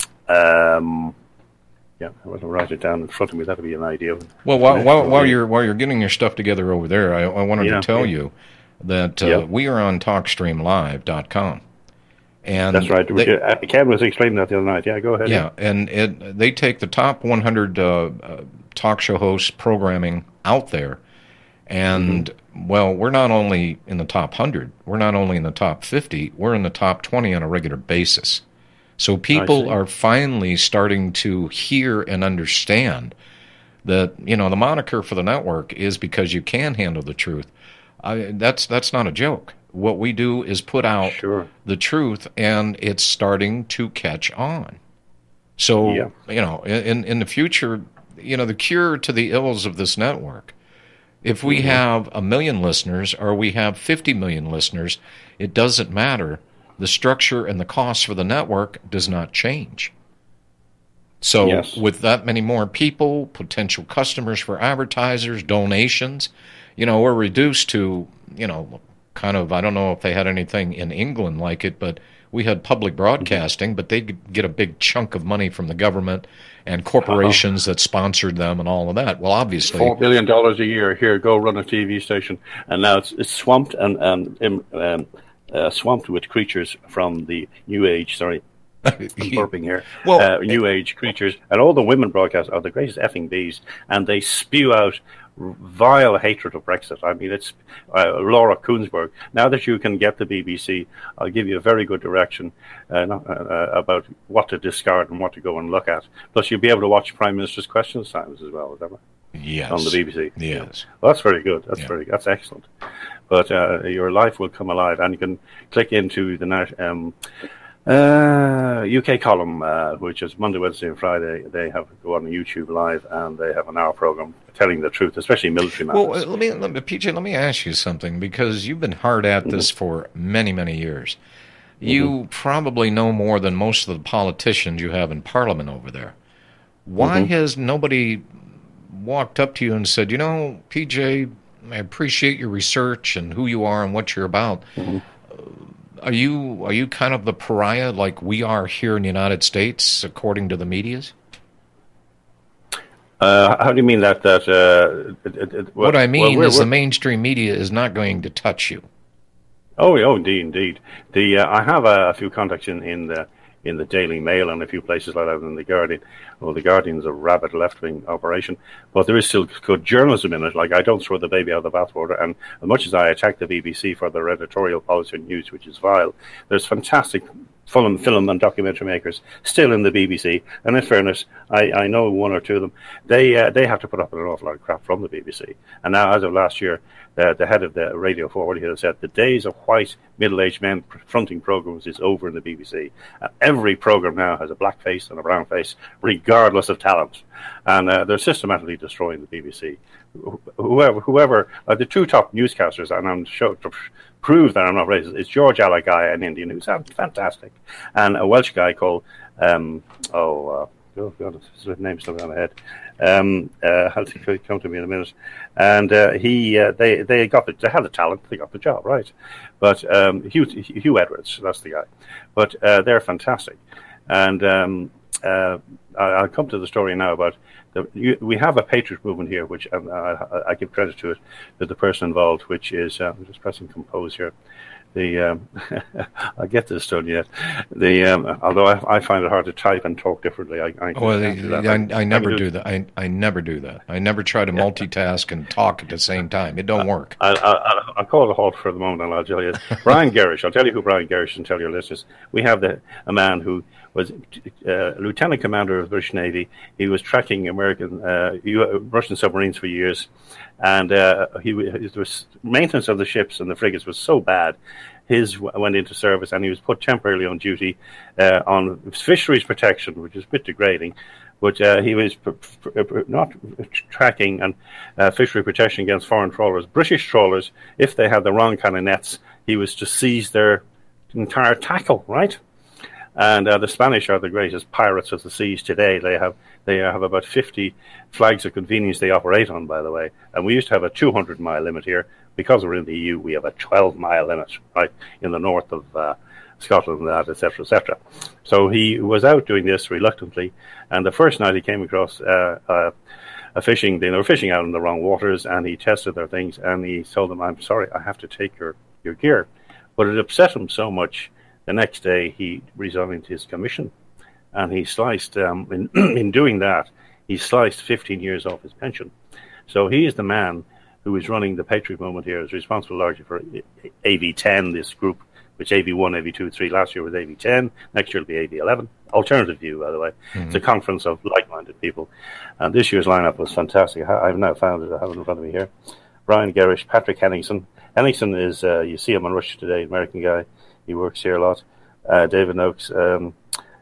um, yeah, I'll write it down in front of me. That'll be an idea. Well, while while, while you're while you're getting your stuff together over there, I, I wanted yeah, to tell yeah. you that uh, yeah. we are on talk stream live dot com. And that's right. They, uh, Ken was explaining that the other night. Yeah, go ahead. Yeah, and it, they take the top one hundred uh, uh, talk show hosts programming out there. And, mm-hmm. well, we're not only in the top one hundred, we're not only in the top fifty, we're in the top twenty on a regular basis. So people are finally starting to hear and understand that, you know, the moniker for the network is because you can handle the truth. I, that's that's not a joke. What we do is put out sure. the truth, and it's starting to catch on. So, yeah. you know, in, in the future, you know, the cure to the ills of this network, if we mm-hmm. have a million listeners or we have fifty million listeners, it doesn't matter. The structure and the cost for the network does not change. So yes. with that many more people, potential customers for advertisers, donations, you know, we're reduced to, you know, kind of, I don't know if they had anything in England like it, but we had public broadcasting, but they get a big chunk of money from the government and corporations uh-huh. that sponsored them and all of that. Well, obviously, four billion dollars a year. Here, go run a T V station, and now it's, it's swamped and and um, uh, swamped with creatures from the New Age. Sorry, I'm burping here. Well, uh, New Age creatures, and all the women broadcast are the greatest effing bees, and they spew out vile hatred of Brexit. I mean, it's uh, Laura Koonsberg. Now that you can get the B B C, I'll give you a very good direction uh, not, uh, about what to discard and what to go and look at. Plus, you'll be able to watch Prime Minister's Questions times as well, whatever. Yes. On the B B C. Yes. Well, that's very good. That's yeah. very. That's excellent. But uh, your life will come alive, and you can click into the um, uh, U K column, uh, which is Monday, Wednesday, and Friday. They have go on YouTube Live, and they have an hour program telling the truth, especially military matters. Well, let me, let me, P J, let me ask you something, because you've been hard at this mm-hmm. for many, many years. You mm-hmm. probably know more than most of the politicians you have in Parliament over there. Why mm-hmm. has nobody walked up to you and said, you know, P J, I appreciate your research and who you are and what you're about. Mm-hmm. Uh, are you are you kind of the pariah like we are here in the United States, according to the medias? Uh, how do you mean that? That uh, it, it, what, what I mean well, is the mainstream media is not going to touch you. Oh, oh, indeed, indeed. The uh, I have a, a few contacts in, in the in the Daily Mail and a few places like that in the Guardian. Well, the Guardian's a rabid left-wing operation, but there is still good journalism in it. Like, I don't throw the baby out of the bathwater, and as much as I attack the B B C for their editorial policy and news, which is vile, there's fantastic film, film and documentary makers still in the B B C, and in fairness, I, I know one or two of them. They uh, they have to put up with an awful lot of crap from the B B C, and now, as of last year, uh, the head of the Radio four, he said, the days of white middle-aged men fronting programs is over in the B B C. Uh, every program now has a black face and a brown face, regardless of talent. And uh, they're systematically destroying the B B C. Whoever, whoever uh, the two top newscasters, and I'm sure to prove that I'm not racist, is George Alagai, an Indian who's fantastic, and a Welsh guy called, um, oh, uh, oh God, his name's still on my head. Um, uh, I'll come to me in a minute. And uh, he, uh, they, they got the, they had the talent, they got the job, right? But um, Hugh, Hugh Edwards, that's the guy. But uh, they're fantastic. And um, uh, I'll come to the story now about the, you, we have a patriot movement here, which um, I, I give credit to it, to the person involved, which is uh, I'm just pressing compose here. The um, I'll get this done yet. The um, although I, I find it hard to type and talk differently. I, I well, the, I, I, I never do that. I, I never do that. I never try to multitask and talk at the same time. It don't work. I, I, I'll call it a halt for the moment, and I'll tell you. Brian Gerrish. I'll tell you who Brian Gerrish is and tell your listeners. We have the a man who was uh, lieutenant commander of the British Navy. He was tracking American uh, Russian submarines for years. And uh, he was maintenance of the ships and the frigates was so bad, his went into service and he was put temporarily on duty uh, on fisheries protection, which is a bit degrading. But uh, he was pr- pr- not tracking and uh, fishery protection against foreign trawlers. British trawlers, if they had the wrong kind of nets, he was to seize their entire tackle, right? And uh, the Spanish are the greatest pirates of the seas today. They have they have about fifty flags of convenience they operate on, by the way. And we used to have a two hundred mile limit here. Because we're in the E U, we have a twelve mile limit, right, in the north of uh, Scotland, that, et cetera, et cetera. So he was out doing this reluctantly. And the first night he came across uh, uh, a fishing, they were fishing out in the wrong waters, and he tested their things, and he told them, I'm sorry, I have to take your, your gear. But it upset him so much. The next day, he resigned his commission, and he sliced, um, in, in doing that, he sliced fifteen years off his pension. So he is the man who is running the Patriot Movement here, is responsible largely for A V ten, this group, which A V one, A V two, three, last year was A V ten, next year will be A V eleven. Alternative View, by the way. Mm-hmm. It's a conference of like-minded people. And this year's lineup was fantastic. I've now found it, I have it in front of me here. Brian Gerrish, Patrick Henningsen. Henningsen is, uh, you see him on Russia Today, American guy. He works here a lot. Uh, David Noakes, um,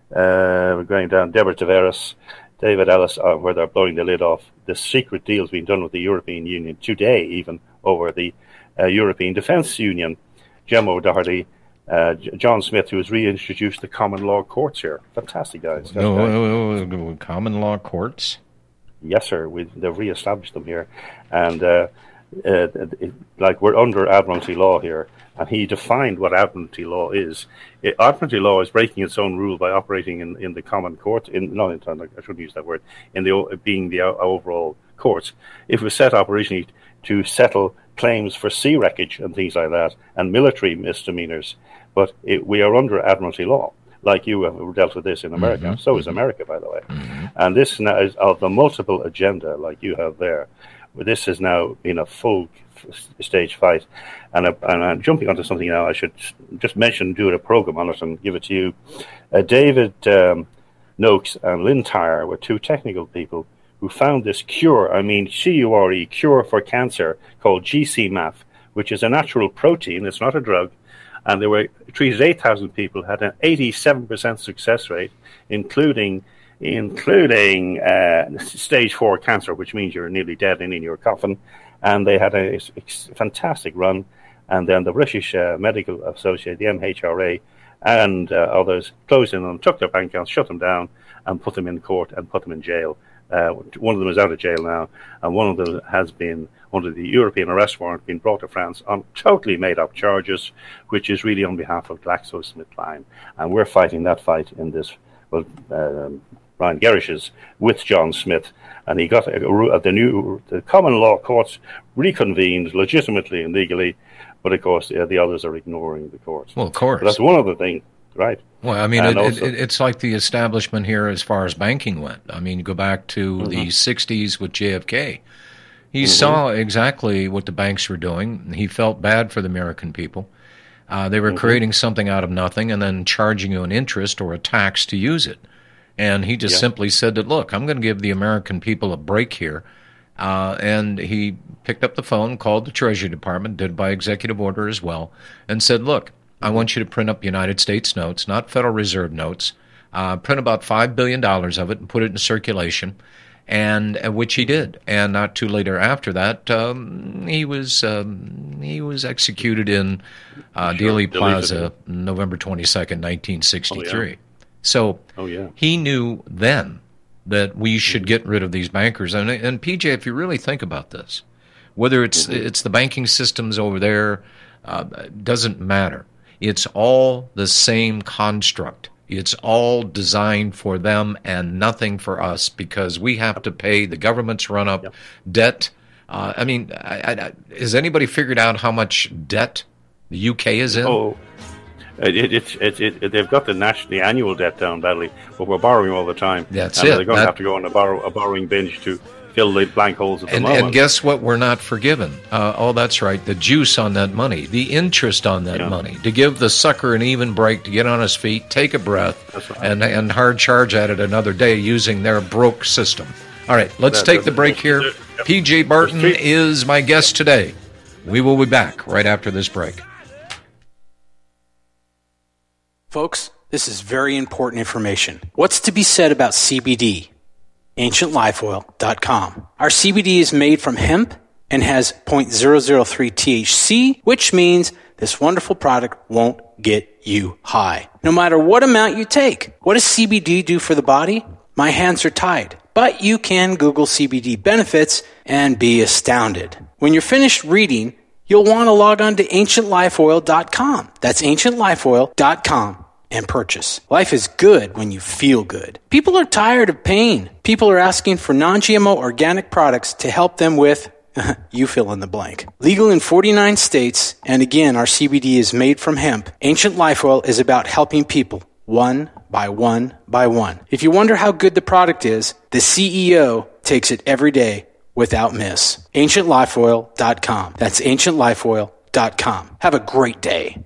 uh, we're going down, Deborah Tavares, David Ellis, uh, where they're blowing the lid off. The secret deal's being done with the European Union today, even over the uh, European Defence Union. Gemma O'Doherty, uh, J- John Smith, who has reintroduced the common law courts here. Fantastic guys. No, no, no, no, common law courts? Yes, sir. We, they've re-established them here. And uh, uh, it, like we're under Admiralty law here. And he defined what Admiralty law is. It, Admiralty law is breaking its own rule by operating in, in the common court, in, not in, I shouldn't use that word, in the being the overall courts. It was set up originally to settle claims for sea wreckage and things like that, and military misdemeanors. But it, we are under Admiralty law, like you have dealt with this in America. Mm-hmm. So is America, by the way. Mm-hmm. And this now is of the multiple agenda, like you have there. This has now been a full stage fight. And, uh, and I'm jumping onto something now. I should just mention, do a program on it and give it to you. Uh, David um, Noakes and Lynn Tyre were two technical people who found this cure, I mean C U R E, cure for cancer, called G C M A F, which is a natural protein. It's not a drug. And they were treated eight thousand people, had an eighty-seven percent success rate, including including uh, stage four cancer, which means you're nearly dead and in your coffin. And they had a, a fantastic run. And then the British uh, Medical Association, the M H R A, and uh, others closed in on them, took their bank accounts, shut them down, and put them in court and put them in jail. Uh, one of them is out of jail now, and one of them has been, under the European arrest warrant, been brought to France on totally made-up charges, which is really on behalf of GlaxoSmithKline. And we're fighting that fight in this, well, um, Brian Gerrish is with John Smith, and he got a, a, the new, the common law courts reconvened legitimately and legally, but of course the, the others are ignoring the courts. Well, of course. But that's one other thing. Right. Well, I mean, it, also, it, it's like the establishment here as far as banking went. I mean, go back to mm-hmm. the sixties with J F K. He mm-hmm. saw exactly what the banks were doing. He felt bad for the American people. Uh, they were mm-hmm. creating something out of nothing and then charging you an interest or a tax to use it. And he just yeah. simply said that, look, I'm going to give the American people a break here. Uh, and he picked up the phone, called the Treasury Department, did it by executive order as well, and said, look, I want you to print up United States notes, not Federal Reserve notes. Uh, print about five billion dollars of it and put it in circulation, and uh, which he did. And not too later after that, um, he was um, he was executed in uh, sure, Dealey Plaza, November twenty-second, nineteen sixty-three. Oh, yeah. So oh, yeah. he knew then that we should get rid of these bankers. And, and P J, if you really think about this, whether it's mm-hmm. it's the banking systems over there, uh, doesn't matter. It's all the same construct. It's all designed for them and nothing for us because we have to pay the government's run-up yep. debt. Uh, I mean, I, I, has anybody figured out how much debt the U K is in? Oh, it, it, it, it, it, they've got the national, the annual debt down badly, but we're borrowing all the time. That's and it. They're going that, to have to go on a, borrow, a borrowing binge to fill the blank holes at the and, moment. And guess what? We're not forgiven. Uh, oh, that's right. The juice on that money, the interest on that yeah. money, to give the sucker an even break, to get on his feet, take a breath, right. and and hard charge at it another day using their broke system. All right, let's that, take the break here. Yep. P J Barton is my guest today. We will be back right after this break. Folks, this is very important information. What's to be said about C B D? ancient life oil dot com. Our C B D is made from hemp and has zero point zero zero three T H C, which means this wonderful product won't get you high, no matter what amount you take. What does C B D do for the body? My hands are tied, but you can Google C B D benefits and be astounded. When you're finished reading, you'll want to log on to ancient life oil dot com. That's ancient life oil dot com. And purchase. Life is good when you feel good. People are tired of pain. People are asking for non-G M O organic products to help them with, you fill in the blank. Legal in forty-nine states, and again, our C B D is made from hemp. Ancient Life Oil is about helping people, one by one by one. If you wonder how good the product is, the C E O takes it every day without miss. ancient life oil dot com. That's ancient life oil dot com. Have a great day.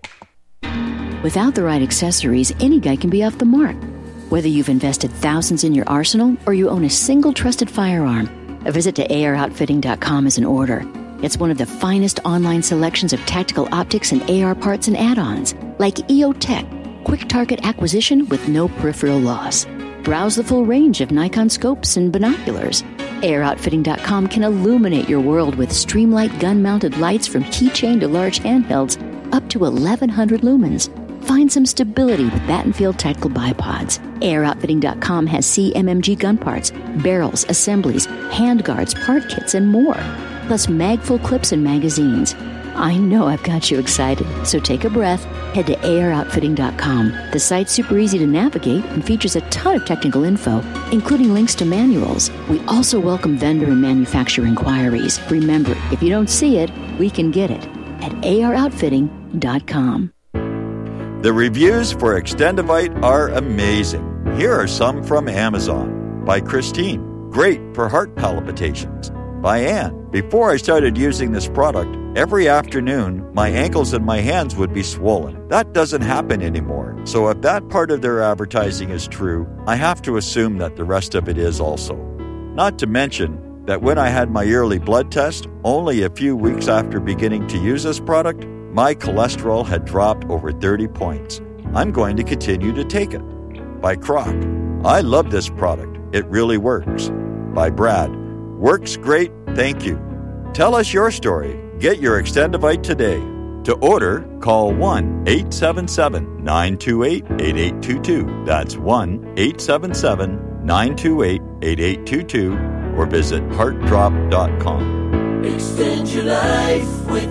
Without the right accessories, any guy can be off the mark. Whether you've invested thousands in your arsenal or you own a single trusted firearm, a visit to A R outfitting dot com is in order. It's one of the finest online selections of tactical optics and A R parts and add-ons, like E O Tech, quick target acquisition with no peripheral loss. Browse the full range of Nikon scopes and binoculars. A R outfitting dot com can illuminate your world with Streamlight gun-mounted lights from keychain to large handhelds up to eleven hundred lumens. Find some stability with Battenfield Tactical Bipods. A R outfitting dot com has C M M G gun parts, barrels, assemblies, handguards, part kits, and more. Plus mag-full clips and magazines. I know I've got you excited, so take a breath. Head to A R outfitting dot com. The site's super easy to navigate and features a ton of technical info, including links to manuals. We also welcome vendor and manufacturer inquiries. Remember, if you don't see it, we can get it at A R outfitting dot com. The reviews for Extendivite are amazing. Here are some from Amazon. By Christine, great for heart palpitations. By Anne, before I started using this product, every afternoon my ankles and my hands would be swollen. That doesn't happen anymore. So if that part of their advertising is true, I have to assume that the rest of it is also. Not to mention that when I had my yearly blood test, only a few weeks after beginning to use this product, my cholesterol had dropped over thirty points. I'm going to continue to take it. By Croc, I love this product. It really works. By Brad, works great, thank you. Tell us your story. Get your Extendivite today. To order, call one eight seven seven, nine two eight, eight eight two two. That's one eight seven seven, nine two eight, eight eight two two or visit heart drop dot com. Extend your life with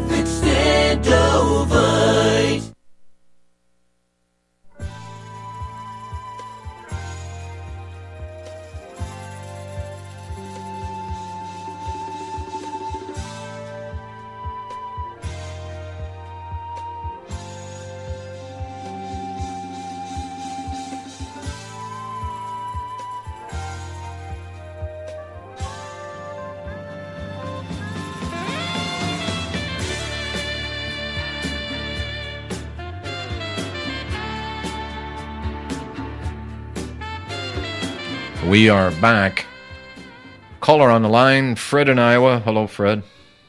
Extendovite. We are back. Caller on the line, Fred in Iowa. Hello, Fred.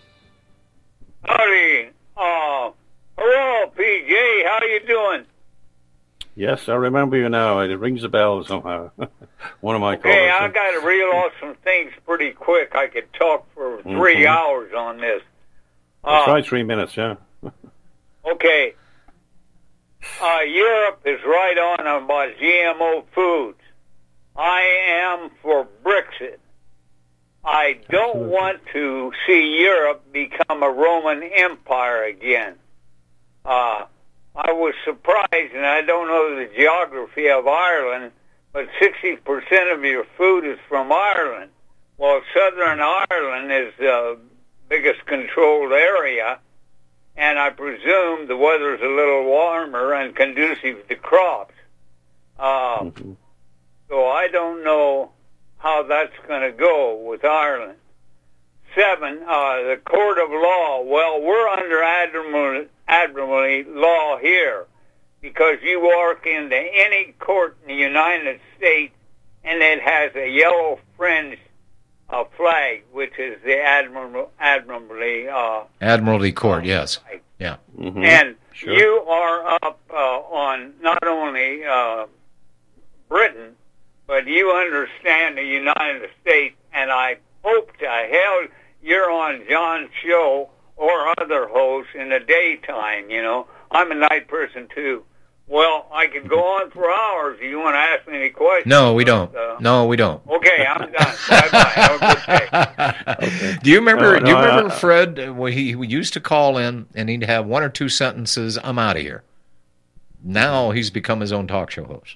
Howdy. Uh, hello, P J. How you doing? Yes, I remember you now. It rings a bell somehow. One of my callers. Hey, I got to reel off some things pretty quick. I could talk for three mm-hmm. hours on this. Uh, try three minutes, yeah. Okay. Uh, Europe is right on about G M O foods. I am for Brexit. I don't Absolutely. want to see Europe become a Roman Empire again. Uh, I was surprised, and I don't know the geography of Ireland, but sixty percent of your food is from Ireland. Well, Southern Ireland is the biggest controlled area, and I presume the weather's a little warmer and conducive to crops. Uh, mm-hmm. So I don't know how that's going to go with Ireland. Seven, uh, the court of law. Well, we're under admiralty, admiralty law here because you walk into any court in the United States and it has a yellow fringe uh, flag, which is the admiral, admiralty. Uh, admiralty court, yes. Flag. Yeah. Mm-hmm. And sure. You are up uh, on not only uh, Britain, but you understand the United States, and I hope to hell you're on John's show or other hosts in the daytime, you know. I'm a night person, too. Well, I could go on for hours if you want to ask me any questions. No, we don't. But, uh, no, we don't. Okay, I'm done. Bye-bye. Have a good day. Okay. Do you remember, no, no, do you remember I, I, Fred, when he, he used to call in, and he'd have one or two sentences, I'm out of here. Now he's become his own talk show host.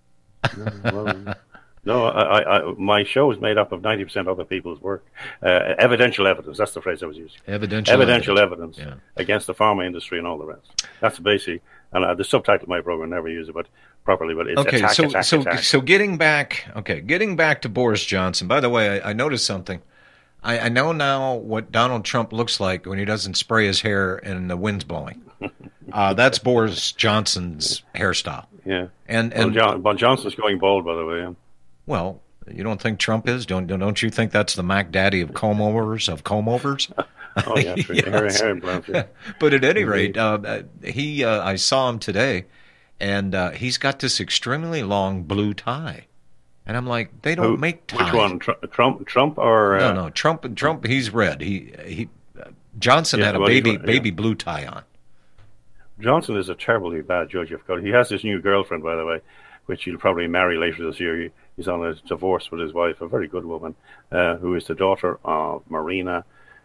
well, no, I, I, my show is made up of ninety percent other people's work. Uh, evidential evidence, that's the phrase I was using. Evidential, evidential evidence, evidence yeah. against the pharma industry and all the rest. That's the basic. And uh, the subtitle of my program, never use it but properly, but it's okay, attack, so, attack, so, attack. So getting back, okay, getting back to Boris Johnson. By the way, I, I noticed something. I, I know now what Donald Trump looks like when he doesn't spray his hair and the wind's blowing. Uh, that's Boris Johnson's hairstyle. Yeah. And and well, John, but Johnson's going bald, by the way. Yeah. Well, you don't think Trump is? Don't don't you think that's the Mac Daddy of comb overs of comb overs? Oh yeah, true. yes. hair, hair implants. Yeah. But at any rate, uh, he uh, I saw him today, and uh, he's got this extremely long blue tie, and I'm like, they don't Who, make ties. Which one, Tr- Trump? Trump or uh... no, no, Trump? Trump. He's red. He he. Uh, Johnson yeah, had a well, baby baby yeah. blue tie on. Johnson is a terribly bad judge of God. He has this new girlfriend, by the way, which he'll probably marry later this year. He's on a divorce with his wife, a very good woman, uh, who is the daughter of Marina.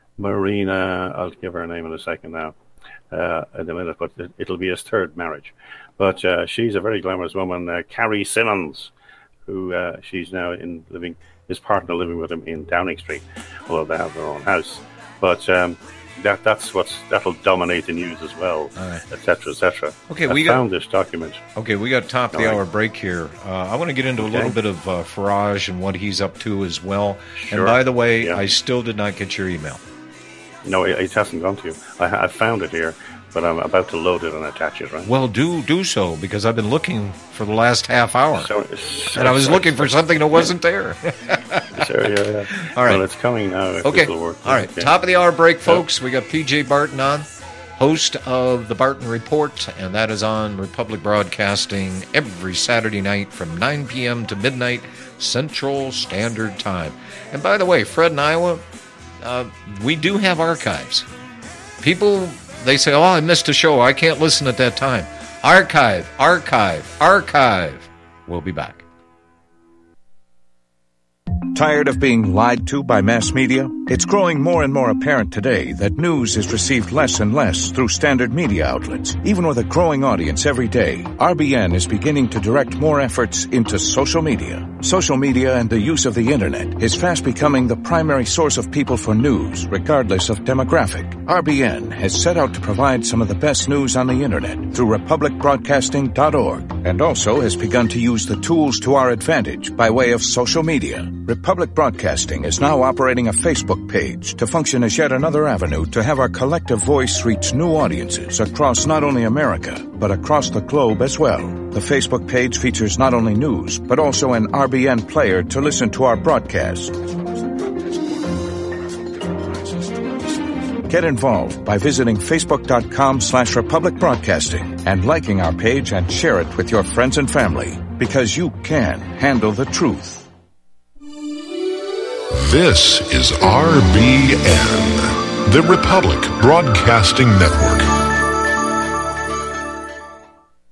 Marina, I'll give her a name in a second now, uh, in a minute, but it'll be his third marriage. But uh, she's a very glamorous woman, uh, Carrie Simmons, who uh, she's now in living, his partner living with him in Downing Street, although they have their own house. But um, that that's what's that'll dominate the news as well, et cetera, et cetera. Okay, I we found got, this document. Okay, we got top of the hour break here. Uh, I want to get into okay. a little bit of uh, Farage and what he's up to as well. Sure. And by the way, yeah. I still did not get your email. No, it, it hasn't gone to you. I, I found it here, but I'm about to load it and attach it, right? Well, do do so, because I've been looking for the last half hour. So, so, and I was so, looking for something that wasn't there. Sure, yeah, yeah. All right. Well, it's coming now. If okay. This will work. All right. Okay. Top of the hour break, folks. Yep. We got P J Barton on, host of the Barton Report, and that is on Republic Broadcasting every Saturday night from nine p.m. to midnight Central Standard Time. And by the way, Fred in Iowa, Uh, we do have archives. People, they say, oh, I missed a show. I can't listen at that time. Archive, archive, archive. We'll be back. Tired of being lied to by mass media? It's growing more and more apparent today that news is received less and less through standard media outlets. Even with a growing audience every day, R B N is beginning to direct more efforts into social media. Social media and the use of the internet is fast becoming the primary source of people for news, regardless of demographic. R B N has set out to provide some of the best news on the internet through republic broadcasting dot org, and also has begun to use the tools to our advantage by way of social media. Republic Broadcasting is now operating a Facebook page to function as yet another avenue to have our collective voice reach new audiences across not only America, but across the globe as well. The Facebook page features not only news, but also an R B N player to listen to our broadcasts. Get involved by visiting facebook.com slash Republic Broadcasting and liking our page and share it with your friends and family, because you can handle the truth. This is R B N, the Republic Broadcasting Network.